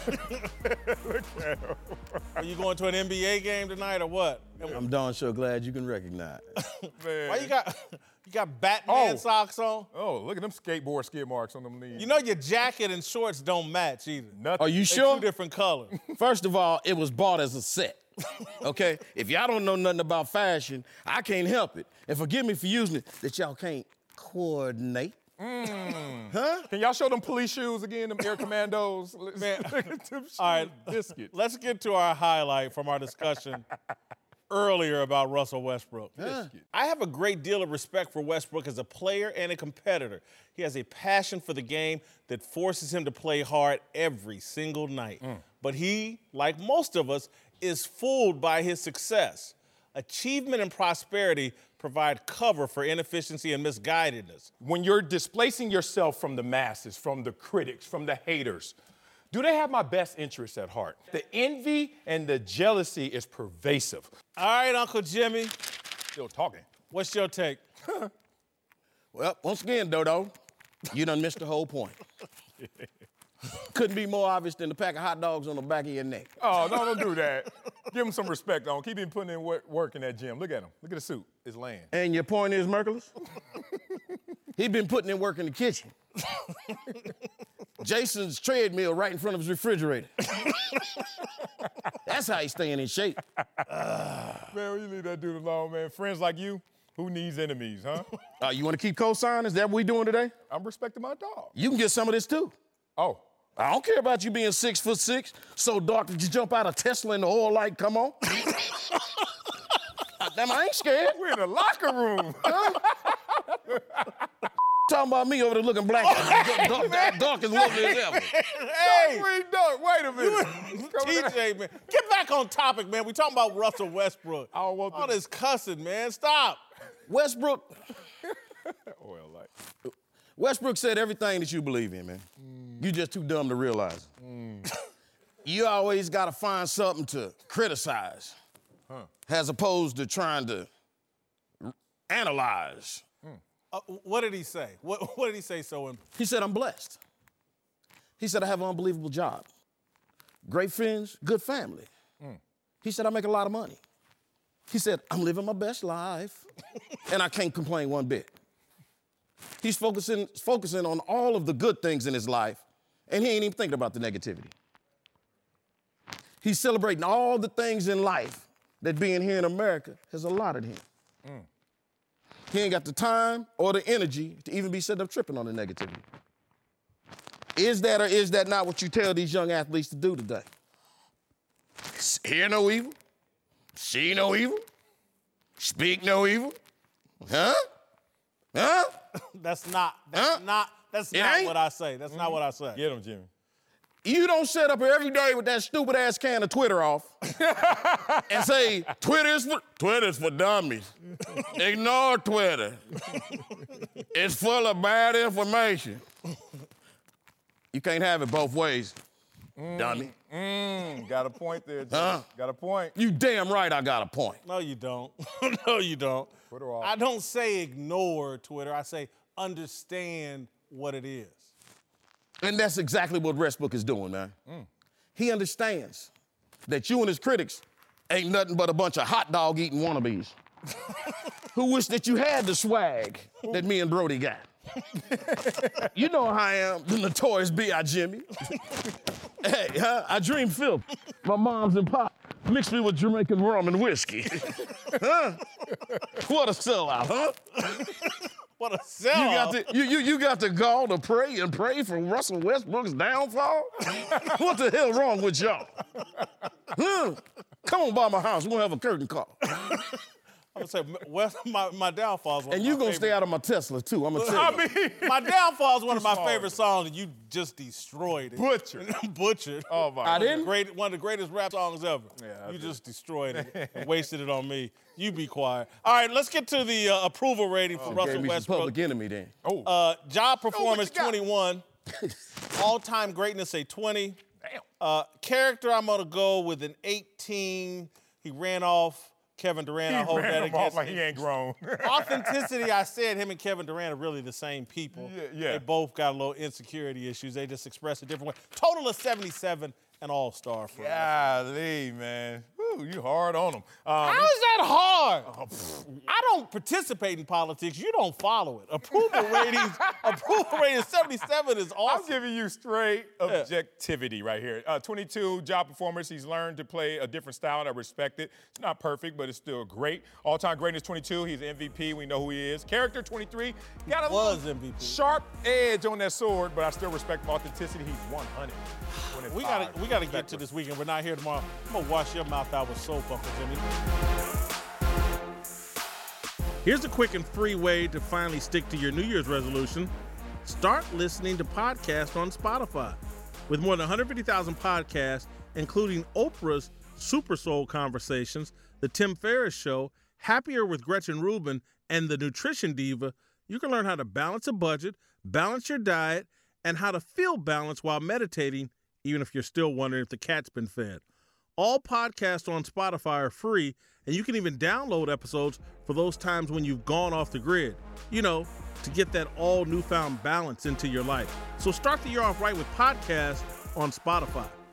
Are you going to an NBA game tonight or what? I'm darn sure glad you can recognize. Man. Why you got Batman socks on? Oh, look at them skateboard skid marks on them knees. You know your jacket and shorts don't match either. Nothing. Are you They're sure? two different colors. First of all, it was bought as a set. Okay? If y'all don't know nothing about fashion, I can't help it. And forgive me for using it, that y'all can't coordinate. Huh? Can y'all show them police shoes again, them Air Commandos? Man. All All right, biscuit. let's get to our highlight from our discussion earlier about Russell Westbrook. I have a great deal of respect for Westbrook as a player and a competitor. He has a passion for the game that forces him to play hard every single night. But he, like most of us, is fooled by his success. Achievement and prosperity provide cover for inefficiency and misguidedness. When you're displacing yourself from the masses, from the critics, from the haters, do they have my best interests at heart? The envy and the jealousy is pervasive. All right, Uncle Jimmy, Still talking. what's your take? Well, once again, Dodo, you done missed the whole point. Couldn't be more obvious than the pack of hot dogs on the back of your neck. Oh, no, don't do that. Give him some respect on. Keep him putting in work in that gym. Look at him. Look at the suit. It's laying. And your point is, Merkulis? He been putting in work in the kitchen. Jason's treadmill right in front of his refrigerator. That's how he's staying in shape. Man, you leave that dude alone, man. Friends like you, who needs enemies, huh? You want to keep co-signing? Is that what we doing today? I'm respecting my dog. You can get some of this too. Oh. I don't care about you being 6'6", so dark that you jump out of Tesla in the oil light. Come on. Damn, I ain't scared. We're in the locker room. Talking about me over there looking black, dark as lovely as ever. Hey! Wait a minute. TJ, man. Get back on topic, man. We talking about Russell Westbrook. I don't want all to- this cussing, man. Stop. Westbrook Oil light. Westbrook said everything that you believe in, man. You just too dumb to realize it. You always got to find something to criticize, as opposed to trying to analyze. What did he say? What did he say so? He said, I'm blessed. He said, I have an unbelievable job. Great friends, good family. He said, I make a lot of money. He said, I'm living my best life, and I can't complain one bit. He's focusing on all of the good things in his life, and he ain't even thinking about the negativity. He's celebrating all the things in life that being here in America has allotted him. He ain't got the time or the energy to even be set up tripping on the negativity. Is that or is that not what you tell these young athletes to do today? Hear no evil, see no evil, speak no evil, huh? Huh? That's not what I say. That's not what I say. Get him, Jimmy. You don't sit up here every day with that stupid ass can of Twitter off and say, Twitter's for dummies. Ignore Twitter. It's full of bad information. You can't have it both ways. dummy. Got a point there, Jay. Huh? Got a point. You damn right I got a point. No, you don't. No, you don't. Twitter off. I don't say ignore Twitter. I say understand what it is. And that's exactly what Westbrook is doing, man. He understands that you and his critics ain't nothing but a bunch of hot dog eating wannabes who wish that you had the swag that me and Brody got. You know how I am, the notorious B.I. Jimmy. Hey, I dream filth. My mom's and pop mixed me with Jamaican rum and whiskey. What a sellout, huh? What a sellout. You got the gall to pray and pray for Russell Westbrook's downfall? What the hell wrong with y'all? Come on by my house, we'll have a curtain call. I'm gonna say, my downfall is one And of you my gonna favorite. stay out of my Tesla too, I'm gonna tell you. My downfall is one of my small. favorite songs, and you just destroyed it. Butchered. Butchered. Oh, my I didn't? One of the greatest rap songs ever. Yeah, you just destroyed it and wasted it on me. You be quiet. All right, let's get to the approval rating for Gave Russell me some Westbrook. public enemy then. Job performance, you got? 21. All-time greatness, a 20. Character, I'm going to go with an 18. He ran off Kevin Durant. I hold that Ran him off against like him. he ain't grown. Authenticity, I said him and Kevin Durant are really the same people. Yeah. They both got a little insecurity issues. They just express a different way. Total of 77, an all-star for him. Golly, man. Whew, you hard on him. How is that hard? I don't participate in politics. You don't follow it. Approval rating 77 is awesome. I'm giving you straight objectivity right here. 22, job performance. He's learned to play a different style, and I respect it. It's not perfect, but it's still great. All-time greatness, 22. He's an MVP. We know who he is. Character, 23. Got a was little MVP. sharp edge on that sword, but I still respect him. Authenticity, he's 100. We gotta get to this weekend. We're not here tomorrow. I'm gonna wash your mouth out with soap, Uncle Jimmy. Here's a quick and free way to finally stick to your New Year's resolution. Start listening to podcasts on Spotify. With more than 150,000 podcasts, including Oprah's Super Soul Conversations, The Tim Ferriss Show, Happier with Gretchen Rubin, and The Nutrition Diva, you can learn how to balance a budget, balance your diet, and how to feel balanced while meditating, even if you're still wondering if the cat's been fed. All podcasts on Spotify are free, and you can even download episodes for those times when you've gone off the grid. You know, to get that all newfound balance into your life. So start the year off right with podcasts on Spotify.